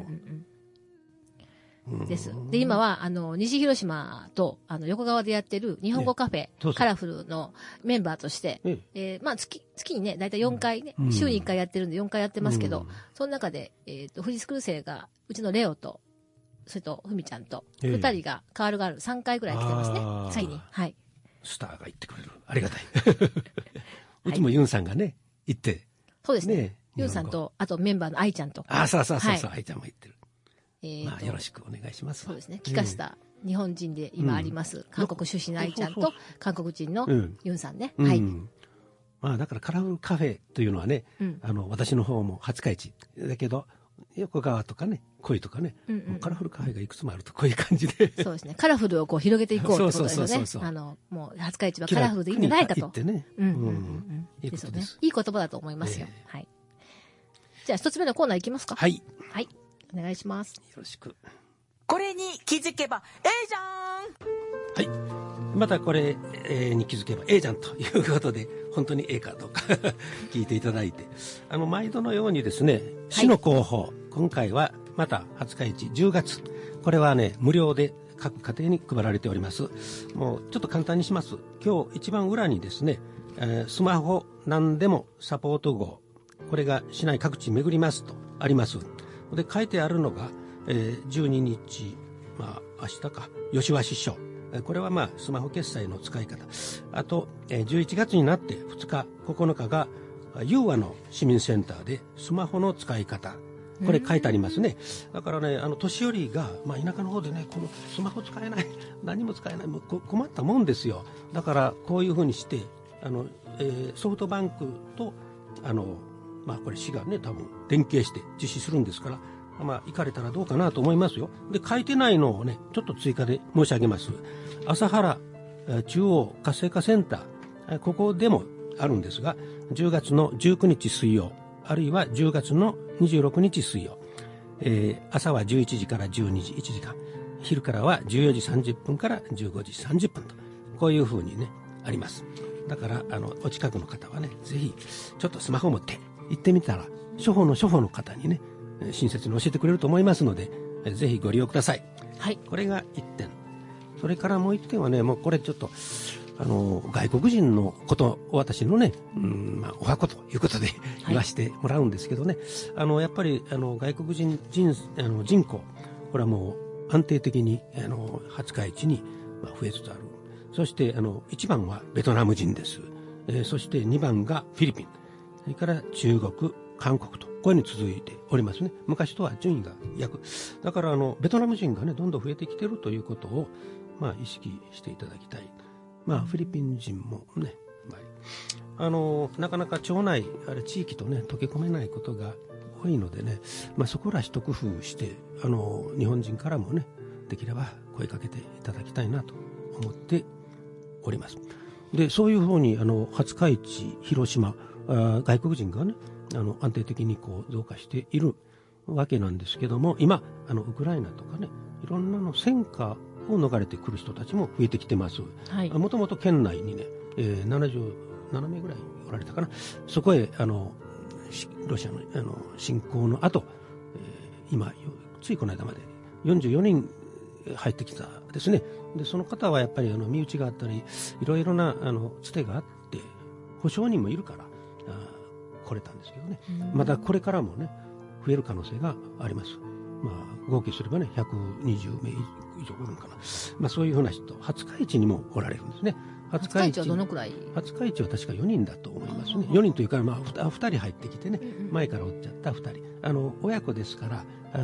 です。で、今は、あの、西広島と、あの、横川でやってる日本語カフェ、ね、そうそうカラフルのメンバーとして、ええー、まあ、月、月にね、だいたいよんかいね、うん、週にいっかいやってるんでよんかいやってますけど、うん、その中で、えっ、ー、と、フリースクール生が、うちのレオと、それと、ふみちゃんと、二、えー、人が変わるがあるさんかいぐらい来てますね。月に。はい。 スターが行ってくれる。ありがたい。うちもユンさんがね、行って。 そうですね。ユンさんと、あとメンバーの愛ちゃんと。 あ、そうそうそうそう、愛ちゃんも行ってる。まあ、よろしくお願いします。 そうですね。帰化した日本人で今あります、韓国出身の愛ちゃんと、韓国人のユンさんね。はい。 まあ、だからカラフルカフェというのはね、あの、私の方も廿日市。だけど、横川とかね、恋とかね、カラフルカフェがいくつもあるとこういう感じで。 そうですね。カラフルをこう広げていこうってことですよね。あの、もう、廿日市はカラフルでいいんじゃないかと。 ってね。うん。いいことです。 いい言葉だと思いますよ。はい。 じゃあ一つ目のコーナーいきますか。 はい。 はい。お願いします。よろしく。 これに気づけばええじゃん。 はい。またこれ、えー、に気づけばええじゃんということで、本当にええかどうか聞いていただいて、あの、毎度のようにですね、市の広報、はい、今回はまたはつかいち、じゅうがつ、これはね、無料で各家庭に配られております。もうちょっと簡単にします。今日一番裏にですね、えー、スマホ何でもサポート号、これが市内各地巡りますとあります。で書いてあるのが、えー、じゅうににち、まあ明日か、吉和師匠、これはまあスマホ決済の使い方。あと、えー、じゅういちがつになってふつか、ここのかが裕和の市民センターでスマホの使い方。これ書いてありますね。だからね、あの年寄りが、まあ、田舎の方でね、このスマホ使えない、何も使えない、もう困ったもんですよ。だからこういうふうにして、あの、えー、ソフトバンクとあの、まあ、これ市がね、多分連携して実施するんですから、まあ、行かれたらどうかなと思いますよ。で、書いてないのをね、ちょっと追加で申し上げます。朝原中央活性化センター、ここでもあるんですが、じゅうがつのじゅうくにち水曜、あるいはじゅうがつのにじゅうろくにち水曜、えー、朝はじゅういちじからじゅうにじ、いちじかん、昼からはじゅうよじさんじゅっぷんからじゅうごじさんじゅっぷんと、こういうふうにね、あります。だから、あの、お近くの方はね、ぜひ、ちょっとスマホ持って行ってみたら、処方の処方の方にね、親切に教えてくれると思いますので、ぜひご利用ください。 はい。 これがいってん。それからもういってんはね、もうこれちょっと、あの外国人のことを私のね、うんまあ、お箱ということで言わせてもらうんですけどね、はい、あのやっぱりあの外国人 人, あの人口、これはもう安定的にあのはつかいちに増えつつある。そしてあのいちばんはベトナム人です、えー、そしてにばんがフィリピン、それから中国、韓国とこういうふうに続いておりますね。昔とは順位が逆だから、あのベトナム人がねどんどん増えてきているということを、まあ、意識していただきたい。まあ、フィリピン人もね、あのなかなか町内あれ地域とね溶け込めないことが多いのでね、まあ、そこら一工夫してあの日本人からもねできれば声かけていただきたいなと思っております。でそういうふうにあの廿日市、広島、あ外国人がねあの安定的にこう増加しているわけなんですけども、今あのウクライナとかねいろんなの戦火を逃れてくる人たちも増えてきてます。もともと県内にね、えー、ななじゅうななめいぐらいおられたかな。そこへあのロシアのあの侵攻の後、えー、今ついこの間までよんじゅうよにん入ってきたですね。でその方はやっぱりあの身内があったりいろいろなあのつてがあって保証人もいるからあ来れたんですけどね、またこれからもね増える可能性があります。まあ、合計すればねひゃくにじゅうめい以上おるのかな、まあ、そういうふうな人廿日市にもおられるんですね。 廿日市はどのくらい？ 廿日市は確かよにんだと思いますね。よにんというか、まあ、ふたり入ってきてね、うんうん、前からおっちゃったふたり、あの親子ですから、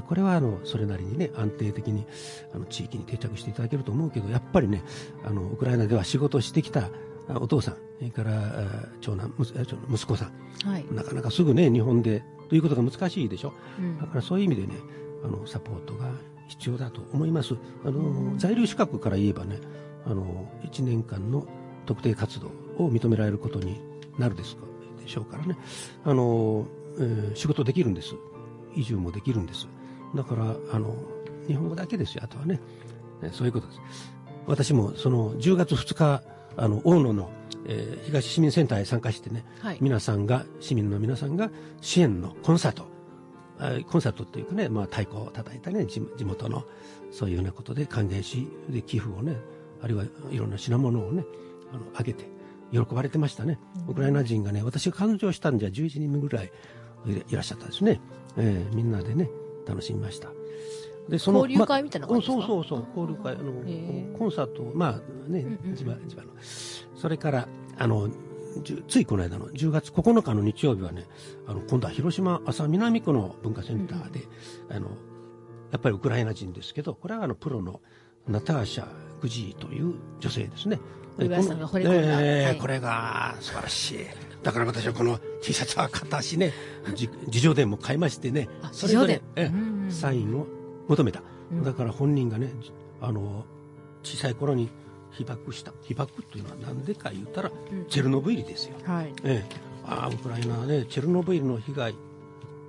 これはあのそれなりにね安定的にあの地域に定着していただけると思うけど、やっぱりねあのウクライナでは仕事をしてきたお父さん、それから長男、息子さん、はい、なかなかすぐね日本でということが難しいでしょ、うん、だからそういう意味でねあのサポートが必要だと思います。あの、うん、在留資格から言えばねあのいちねんかんの特定活動を認められることになるですかでしょうからね、あの、えー、仕事できるんです。移住もできるんです。だからあの日本語だけですよ。あとはねそういうことです。私もそのじゅうがつふつかあの大野の、えー、東市民センターへ参加してね、はい、皆さんが市民の皆さんが支援のコンサートコンサートっていうかね、まあ、太鼓を叩いたね 地, 地元のそういうようなことで歓迎しで寄付をねあるいはいろんな品物をねあのあげて喜ばれてましたね、うん、ウクライナ人がね私が感情したんじゃじゅういちにんぐらいいらっしゃったですね、えー、みんなでね楽しみました。 でその交流会みたいな感じですか？ ま、そうそうそう交流会あのコンサートまあね地場地場のそれからあのついこの間のじゅうがつここのかの日曜日はねあの今度は広島安佐南区の文化センターで、うん、あのやっぱりウクライナ人ですけどこれはあのプロのナターシャ・グジーという女性ですね。 これさんが惚れ込んだ、 えーはい、これが素晴らしい。だから私はこの T シャツは片足ね自叙伝も買いましてねそれぞれサインを求めた、うん、だから本人がねあの小さい頃に被爆した被爆というのは何でか言ったら、うん、チェルノブイリですよ、はいええ、あウクライナはねチェルノブイリの被害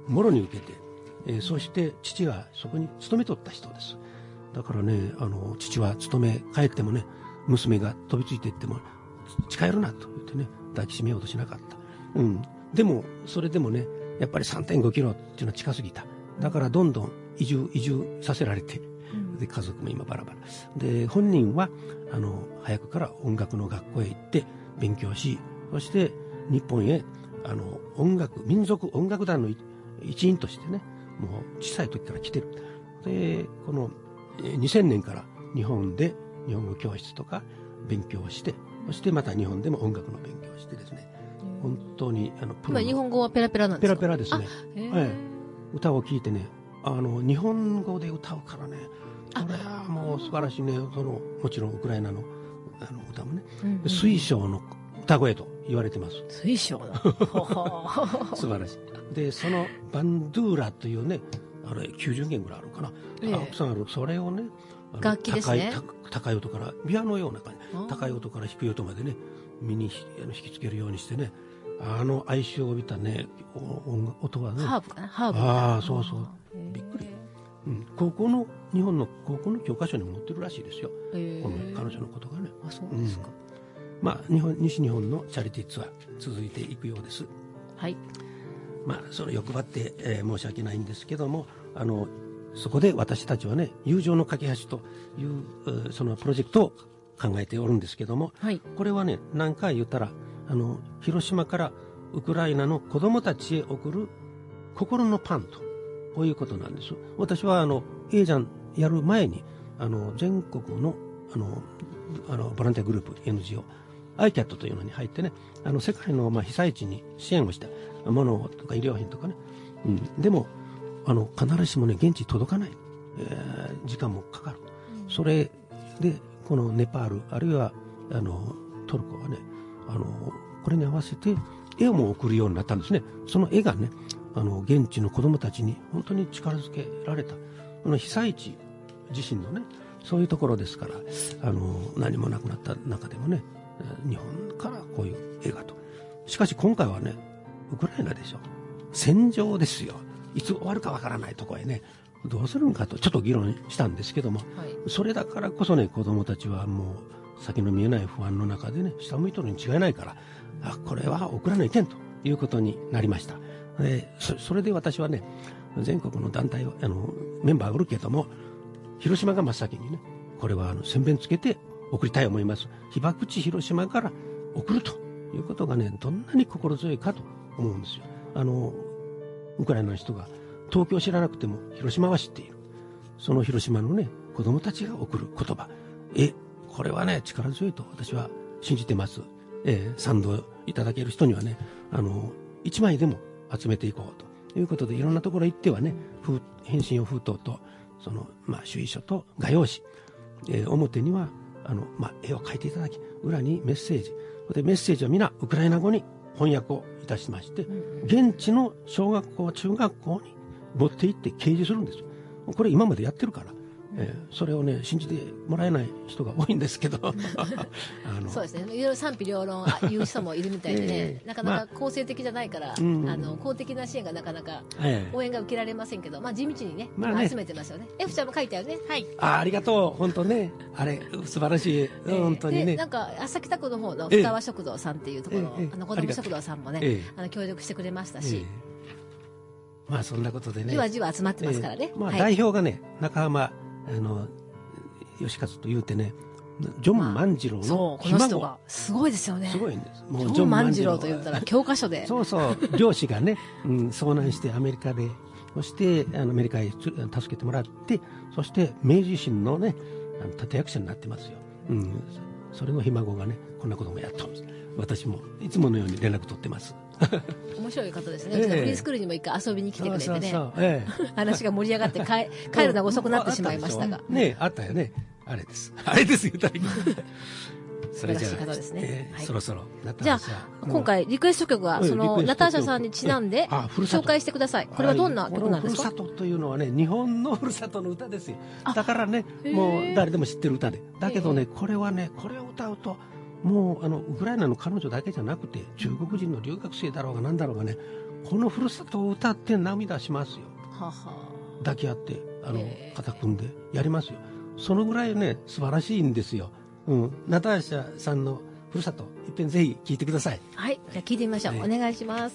もろに受けて、えー、そして父がそこに勤めとった人です。だからね、あの父は勤め帰ってもね、娘が飛びついていっても近寄るなと言ってね、抱きしめようとしなかった。うん、でもそれでもね、やっぱり さんてんごキロっていうのは近すぎた。だからどんどん移住移住させられて、で家族も今バラバラで、本人はあの早くから音楽の学校へ行って勉強し、そして日本へあの音楽民族音楽団の一員としてね、もう小さい時から来てる。でこのにせんねんから日本で日本語教室とか勉強をして、そしてまた日本でも音楽の勉強をしてですね、本当にあのプロの今日本語はペラペラなんですか？ ペラペラですね。はい、歌を聴いてね、あの日本語で歌うからね、これはもう素晴らしいね。そのもちろんウクライナのあの歌もね、うんうん、水晶の歌声と言われてます。 水晶の素晴らしい。でそのバンドゥーラというね、あれきゅうじゅうげんぐらいあるかな、えー、たくさんある。それをね、 楽器ですね。 高い、高い音からピアノのような感じ、高い音から低い音までね、身に引きつけるようにしてね、あの哀愁を帯びたね音はね、 ハーブかな、ハーブ。 ああ、そうそう、びっくり。うん、高校の日本の高校の教科書に載ってるらしいですよ、この彼女のことがね。 あ、そうですか。 うん、まあ日本西日本のチャリティーツアー続いていくようです。 はい。 まあその欲張って、えー、申し訳ないんですけども、あのそこで私たちはね、友情の架け橋というそのプロジェクトを考えておるんですけども、はい、これはね、何回言ったら、あの広島からウクライナの子どもたちへ送る心のパンと、こういうことなんです。私はあの A ジャンやる前に、あの全国のあのあのボランティアグループ エヌジーオー アイキャット というのに入ってね、あの世界のまあ被災地に支援をしたものとか医療品とかね、うん、でもあの必ずしもね、現地届かない、えー、時間もかかる、うん、それでこのネパールあるいはあのトルコはね、あのこれに合わせて絵をも送るようになったんですね。その絵がね、あの現地の子どもたちに本当に力づけられた、この被災地自身のね、そういうところですから、あの何もなくなった中でもね、日本からこういう映画と。しかし今回はね、ウクライナでしょ、戦場ですよ。いつ終わるかわからないところへね、どうするのかとちょっと議論したんですけども、はい、それだからこそね、子どもたちはもう先の見えない不安の中でね、下向いとるに違いないから、あ、これはウクライナ行けんということになりました。で そ, それで私はね、全国の団体あのメンバーがおるけども、広島が真っ先にね、これはあの宣伝つけて送りたいと思います。被爆地広島から送るということがね、どんなに心強いかと思うんですよ。あのウクライナの人が東京を知らなくても広島は知っている。その広島のね、子供たちが送る言葉、えこれはね、力強いと私は信じてます。えー、賛同いただける人にはね、あのいちまいでも集めていこうということで、いろんなところ行ってはね、返信用封筒とその、まあ、主意書と画用紙、えー、表にはあの、まあ、絵を描いていただき、裏にメッセージで、メッセージは皆ウクライナ語に翻訳をいたしまして、現地の小学校中学校に持って行って掲示するんです。これ今までやってるから、えー、それをね、信じてもらえない人が多いんですけどあのそうですね、いろいろ賛否両論言う人もいるみたいでね、えー、なかなか公正的じゃないから、まあ、あの公的な支援がなかなか応援が受けられませんけど、まあ、地道にね、まあ、ね集めてますよね。 F ちゃんも書いたよね。はい、あ, ありがとう、本当ね、あれ素晴らしい、えー、本当にね。 なんか朝北区の方の深川食堂さんっていうところ、えーえー、あの子ども食堂さんもね、えー、あの協力してくれましたし、えーまあそんなことでね、 じわじわ集まってますからね。 えーまあ、代表がね、中浜あの義和というてね、ジョン万次郎のひ孫、まあ、 この人がすごいですよね。 すごいんです。 もうジョン万次郎と言ったら教科書でそうそう漁師がね、うん、遭難してアメリカで、そしてあのアメリカへ助けてもらって、そして明治維新のね、あの立役者になってますよ。うん、それのひ孫がね、こんなこともやったんです。私もいつものように連絡取ってます面白い方ですね。えー、フリースクールにも一回遊びに来てくれてね、そうそうそう、えー、話が盛り上がって帰帰るのが遅くなってしまいましたが、 ね、あったよね、あれですあれです言ったら素晴らしい方ですね。 えーはい、そろそろじゃあ今回リクエスト曲はそのナターシャさんにちなんで紹介してください。これはどんな曲なんですか？ ふるさとというのはね、日本のふるさとの歌ですよ。だからね、もう誰でも知ってる歌で、だけどね、これはね、これを歌うともうあのウクライナの彼女だけじゃなくて、中国人の留学生だろうが何だろうがね、 このふるさとを歌って涙しますよ。 はは抱き合ってあの、えー、肩組んでやりますよ。そのぐらいね素晴らしいんですよ。うん、ナターシャさんのふるさといっぺんぜひ聞いてください。 はい、じゃあ聞いてみましょう、はい、お願いします。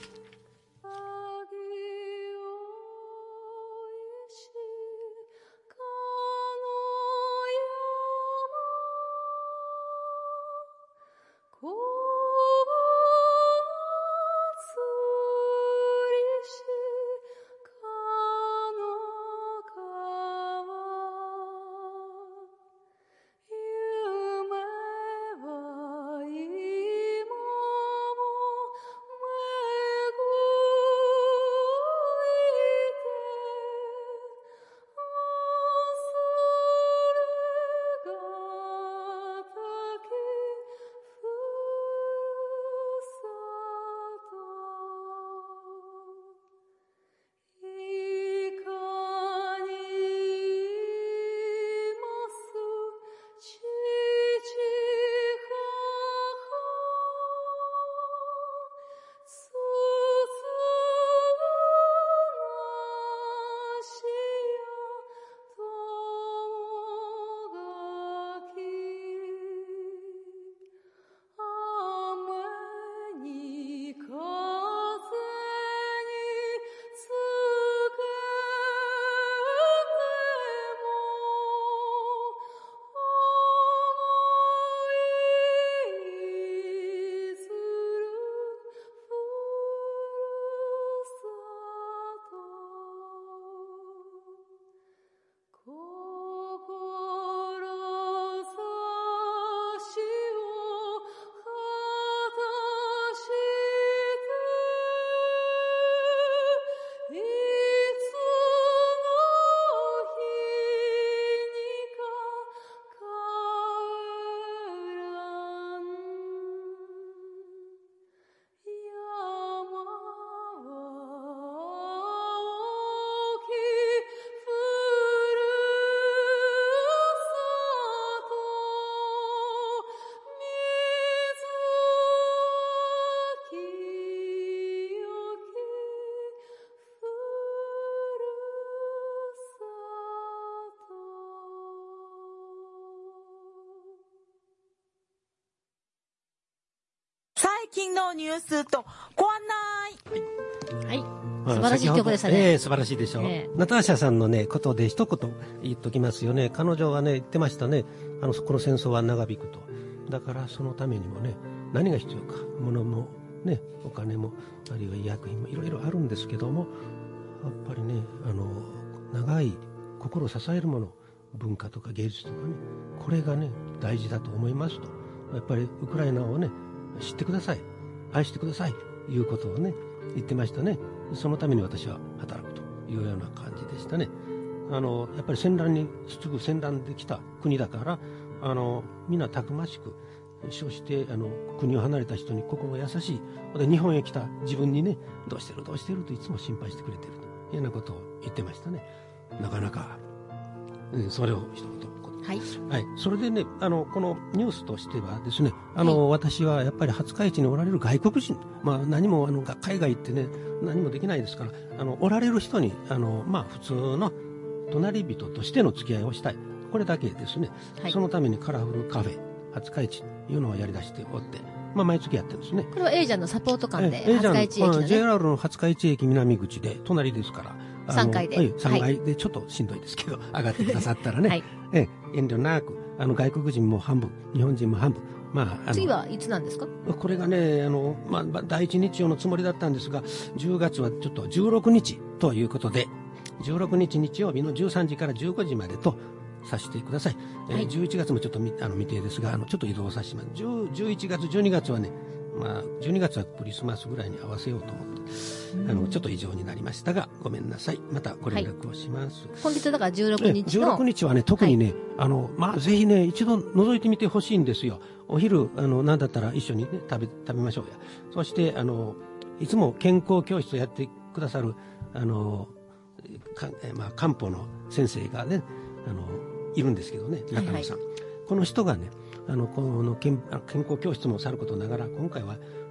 最近のニュースとご案内。はい、はい、素晴らしい曲でしたね。 えー、素晴らしいでしょう。えー、ナターシャさんのねことで一言言っときますよね。彼女はね言ってましたね。あのこの戦争は長引くと。だからそのためにもね何が必要か、物もねお金もあるいは医薬品もいろいろあるんですけども、やっぱりねあの長い心を支えるもの、文化とか芸術とかね、これがね大事だと思いますと。やっぱりウクライナをね知ってください、愛してくださいということをね言ってましたね。そのために私は働くというような感じでしたね。あのやっぱり戦乱に次ぐ戦乱できた国だから、あのみんなたくましく、そしてあの国を離れた人に心が優しい。で日本へ来た自分にねどうしてるどうしてるといつも心配してくれてるというようなことを言ってましたね。なかなか、うん、それを一言。 はい、 はい、それでねあのこのニュースとしてはですね、あの、はい、私はやっぱり廿日市におられる外国人、まあ、何もあの海外行ってね何もできないですから、あのおられる人にあの、まあ、普通の隣人としての付き合いをしたい、これだけですね、はい、そのためにカラフルカフェ廿日市というのをやり出しておって、まあ、毎月やってるんですね。 これはエージャンのサポート館で廿日市駅の、ね、 ジェイアール の廿日市駅南口で隣ですから、 さんがいで、 はい、さんがいでちょっとしんどいですけど、上がってくださったらね、はい、え遠慮なく、あの外国人も半分、日本人も半分、まあ、 次はいつなんですか？ これがねあの、まあ、だいいち日曜のつもりだったんですが、じゅうがつはちょっとじゅうろくにちということで、じゅうろくにち日曜日のじゅうさんじからじゅうごじまでとさせてください。はい、えー、じゅういちがつもちょっとあの未定ですが、あのちょっと移動させてます。じゅういちがつじゅうにがつはね、まあ、じゅうにがつはクリスマスぐらいに合わせようと思って、あのちょっと異常になりましたがごめんなさい。またご連絡をします。はい、 今月だからじゅうろくにちのじゅうろくにちはね特にね、はい、あのまあ、ぜひね一度覗いてみてほしいんですよ。お昼あの何だったら一緒に、ね、食べ食べましょうや。そしてあのいつも健康教室をやってくださるあのか、まあ、漢方の先生がねあのいるんですけどね、中野さん、はいはい、この人がねあのこの健健康教室もさることながら、今回は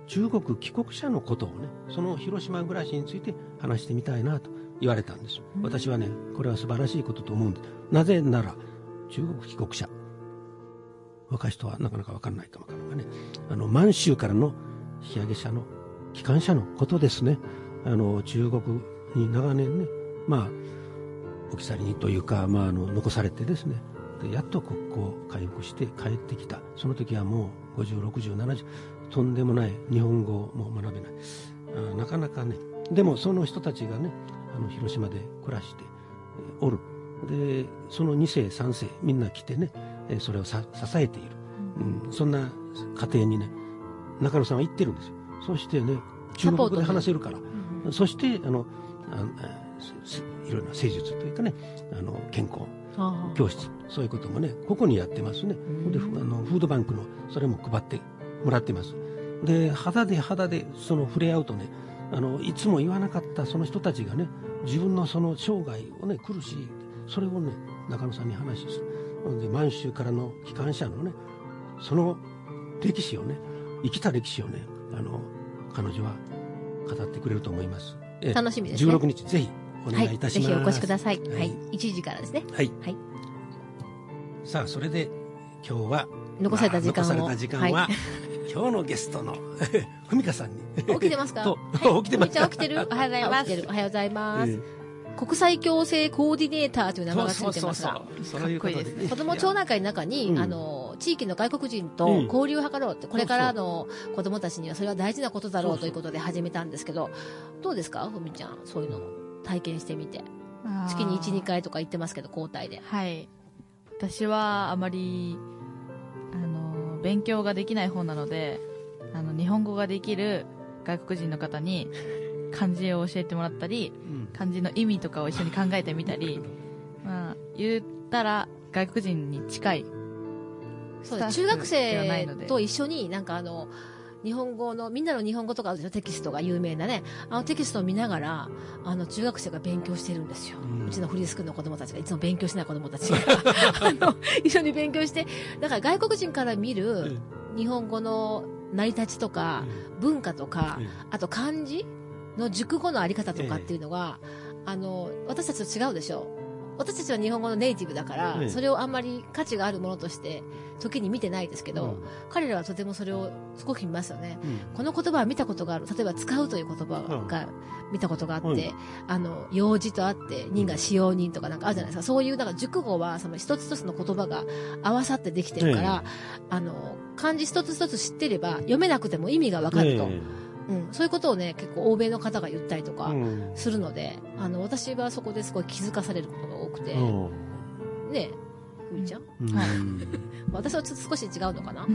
中国帰国者のことをね、その広島暮らしについて話してみたいなと言われたんです。私はね、これは素晴らしいことと思うんです。なぜなら、中国帰国者、若い人はなかなか分からないかもわからないがね、あの満州からの引き上げ者の機関車のことですね。あの中国に長年ね、まあ置き去りにというか、まあ、あの残されてですね、でやっと国交回復して帰ってきた。その時はもうごじゅう、ろくじゅう、ななじゅう、とんでもない日本語も学べない。あなかなかね、でもその人たちがね、あの広島で暮らしておる。でそのに世さん世みんな来てね、それをさ支えている、うん、そんな家庭にね中野さんは行ってるんですよ。そしてね中国語で話せるから、うん、そしてあのあいろいろな施術というかね、あの健康教室、そういうこともねここにやってますね。であのフードバンクのそれも配ってもらってます。で肌で肌でその触れ合うとね、あのいつも言わなかったその人たちがね、自分のその生涯をね苦しい、それをね中野さんに話する。で満州からの機関車のねその歴史をね、生きた歴史をね、あの彼女は語ってくれると思います。 楽しみですね。 じゅうろくにちぜひお願いいたします。 はい、ぜひお越しください。はい、はい、いちじからですね。 はい。はい。さあそれで今日は残された時間を、 まあ、残された時間は、はい、今日のゲストのふみかさんに起きてますか？ はい、起きてます。 起きてる。おはようございます。おはようございます。えー国際共生コーディネーターという名前がついてますが、 そういうことですね。 子ども町内会の中に、うん、あの地域の外国人と交流を図ろうって、うん、これからの子どもたちにはそれは大事なことだろうということで始めたんですけど、どうですか、ふみちゃん、そういうのを体験してみて。月にいち、にかいとか行ってますけど、交代で。 はい。私はあまりあの勉強ができない方なので、あの日本語ができる外国人の方に漢字を教えてもらったり、うん、漢字の意味とかを一緒に考えてみたり、まあ、言ったら外国人に近いそう中学生と一緒になんかあの日本語のみんなの日本語とかあるでしょ、テキストが有名なね、あのテキストを見ながらあの中学生が勉強してるんですよ、うん、うちのフリースクールの子供たちがいつも勉強しない子供たちがあの一緒に勉強して、だから外国人から見る日本語の成り立ちとか、うん、文化とか、うん、あと漢字の熟語のあり方とかっていうのが、ええ、あの私たちと違うでしょ。私たちは日本語のネイティブだから、ええ、それをあんまり価値があるものとして時に見てないですけど、うん、彼らはとてもそれをすごく見ますよね、うん、この言葉は見たことがある。例えば使うという言葉が見たことがあって、うん、あの用事とあって人が使用人とかなんかあるじゃないですか。そういうなんか熟語はその一つ一つの言葉が合わさってできてるから、え、あの漢字一つ一つ知ってれば読めなくても意味がわかると、うん、そういうことをね結構欧米の方が言ったりとかするので、うん、あの私はそこですごい気づかされることが多くて、うん、ねえふみちゃん、うん、はい、私はちょっと少し違うのかな、うん、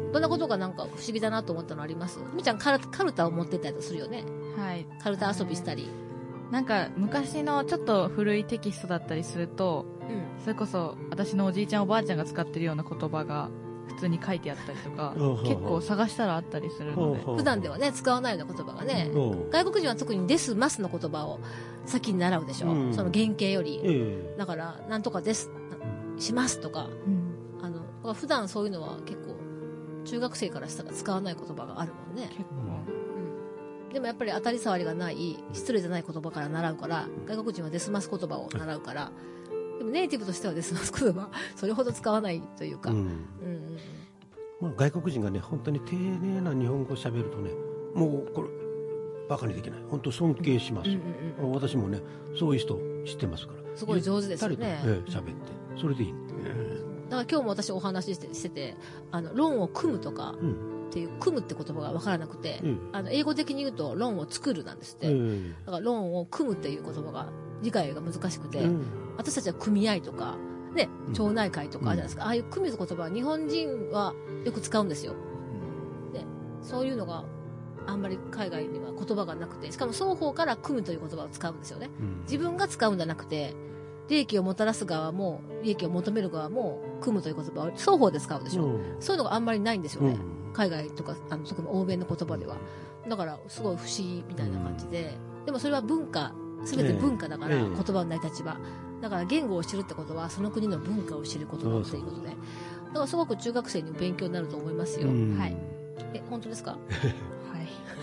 どんなことがなんか不思議だなと思ったのあります？ふみちゃんカル、カルタを持ってったりするよね。 はい、 カルタ遊びしたり、 なんか昔のちょっと古いテキストだったりすると、うん、それこそ私のおじいちゃんおばあちゃんが使ってるような言葉が普通に書いてあったりとか結構探したらあったりするので、 普段ではね使わないような言葉がね、外国人は特にですますの言葉を先に習うでしょ、うん、その原型より、うん、だからなんとかですしますとか、うん、あの普段そういうのは結構中学生からしたら使わない言葉があるもんね。結構、うん、でもやっぱり当たり障りがない失礼じゃない言葉から習うから、外国人はですます言葉を習うから、でもネイティブとしてはですます言葉それほど使わないというか、うんうんうんまあ、外国人がね本当に丁寧な日本語を喋るとね、もうこれバカにできない、本当尊敬します、うんうんうん、私もねそういう人知ってますから、 すごい上手ですよね、 ええ、喋ってそれでいい、 えー、だから今日も私お話しして、しててあの論を組むとか、うんっていう組むって言葉が分からなくて、うん、あの英語的に言うと論を作るなんですって、うん、だから論を組むっていう言葉が理解が難しくて、うん、私たちは組合とか、ね、町内会とかあるじゃないですか、うん、ああいう組む言葉は日本人はよく使うんですよ、うん、でそういうのがあんまり海外には言葉がなくて、しかも双方から組むという言葉を使うんですよね、うん、自分が使うんじゃなくて利益をもたらす側も利益を求める側も組むという言葉を双方で使うでしょ、うん、そういうのがあんまりないんですよね、うん、海外とかあの特に欧米の言葉では。だからすごい不思議みたいな感じで、うん、でもそれは文化、全て文化だから、えー、言葉の成り立ちはだから言語を知るってことはその国の文化を知ることだということで、だからすごく中学生に勉強になると思いますよ、うん、はい。え本当ですか？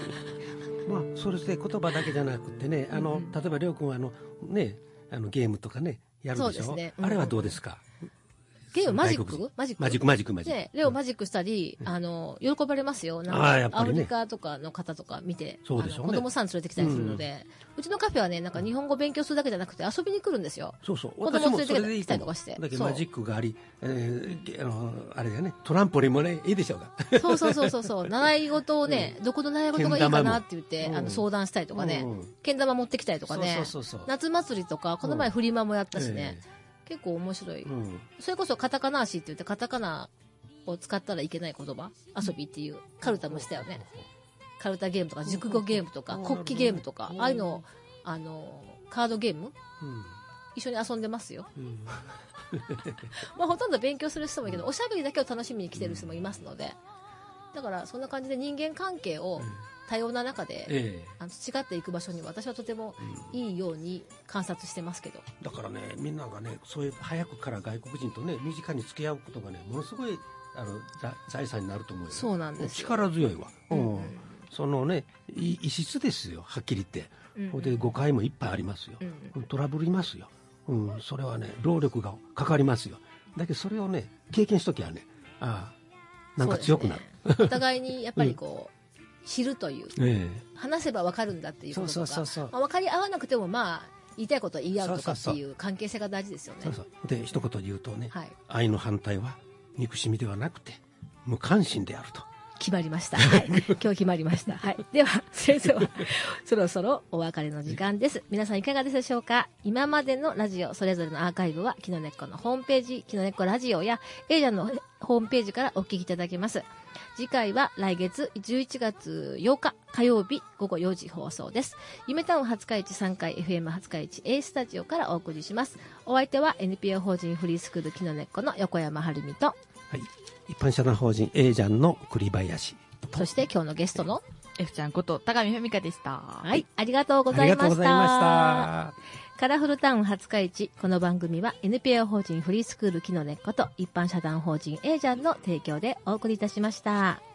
まあ、それで言葉だけじゃなくてね、あの、うん、例えばりょうくんはあの、ね、あのゲームとかねやるでしょ。そうですね、うん、あれはどうですか？ ゲームマジックマジックマジックマジックマジック。 ね、レオマジックしたり、うん、あの、喜ばれますよ。なんか、アフリカとかの方とか見て、そうでしょうね、子供さん連れてきたりするので、うん、うちのカフェはね、なんか日本語勉強するだけじゃなくて遊びに来るんですよ。そうそう。子供連れてきたりとかして。 だけどマジックがあり、えー、あの、あれだよね、トランポリンもね、いいでしょうか。 そうそうそうそうそう。習い事をね、うん、どこの習い事がいいかなって言って、あの、相談したりとかね、うんうん、けん玉持ってきたりとかね、そうそうそうそう、夏祭りとか、この前フリマもやったしね、えー結構面白い、うん、それこそカタカナ足って言ってカタカナを使ったらいけない言葉遊びっていうカルタもしたよね。カルタゲームとか熟語ゲームとか国旗ゲームとかああいうのあのカードゲーム、うん、一緒に遊んでますよ、うん、まあほとんど勉強する人もいるけどおしゃべりだけを楽しみに来てる人もいますので、だからそんな感じで人間関係を多様な中で、ええ、あの違っていく場所に私はとてもいいように観察してますけど、 うん、だからねみんながねそういう早くから外国人とね身近に付き合うことがねものすごいあの財産になると思うよ。 そうなんですよ。 力強いわ、うんうん、そのね異質ですよはっきり言って、うんうん、で誤解もいっぱいありますよ、うん、トラブルいますよ、うん、それはね労力がかかりますよ。だけどそれをね経験しときゃねああなんか強くなる、 ね、お互いにやっぱりこう、うん知るという、ええ、話せば分かるんだっていうこととか、まあ、分かり合わなくてもまあ言いたいことを言い合うとかっていう関係性が大事ですよね。そうそうで一言言うとね、はい、愛の反対は憎しみではなくて無関心であると決まりました、はい、今日決まりました、はい、では先生はそろそろお別れの時間です。皆さんいかがでしょうか。今までのラジオそれぞれのアーカイブはきのねっこのホームページきのねっこラジオやエイジャンのホームページからお聞きいただけます。次回は来月じゅういちがつようか火曜日ごごよじ放送です。夢タウン廿日市さんかい エフエム 廿日市 A スタジオからお送りします。お相手は エヌピーオー 法人フリースクールきのねっこの横山晴美と、はい、 一般社団法人 エージャンの栗林、 そして今日のゲストの F ちゃんこと高見文香でした。 はい、ありがとうございました。ありがとうございました。カラフルタウン廿日市、この番組は エヌピーオー 法人フリースクールきのねっこと一般社団法人 エージャンの提供でお送りいたしました。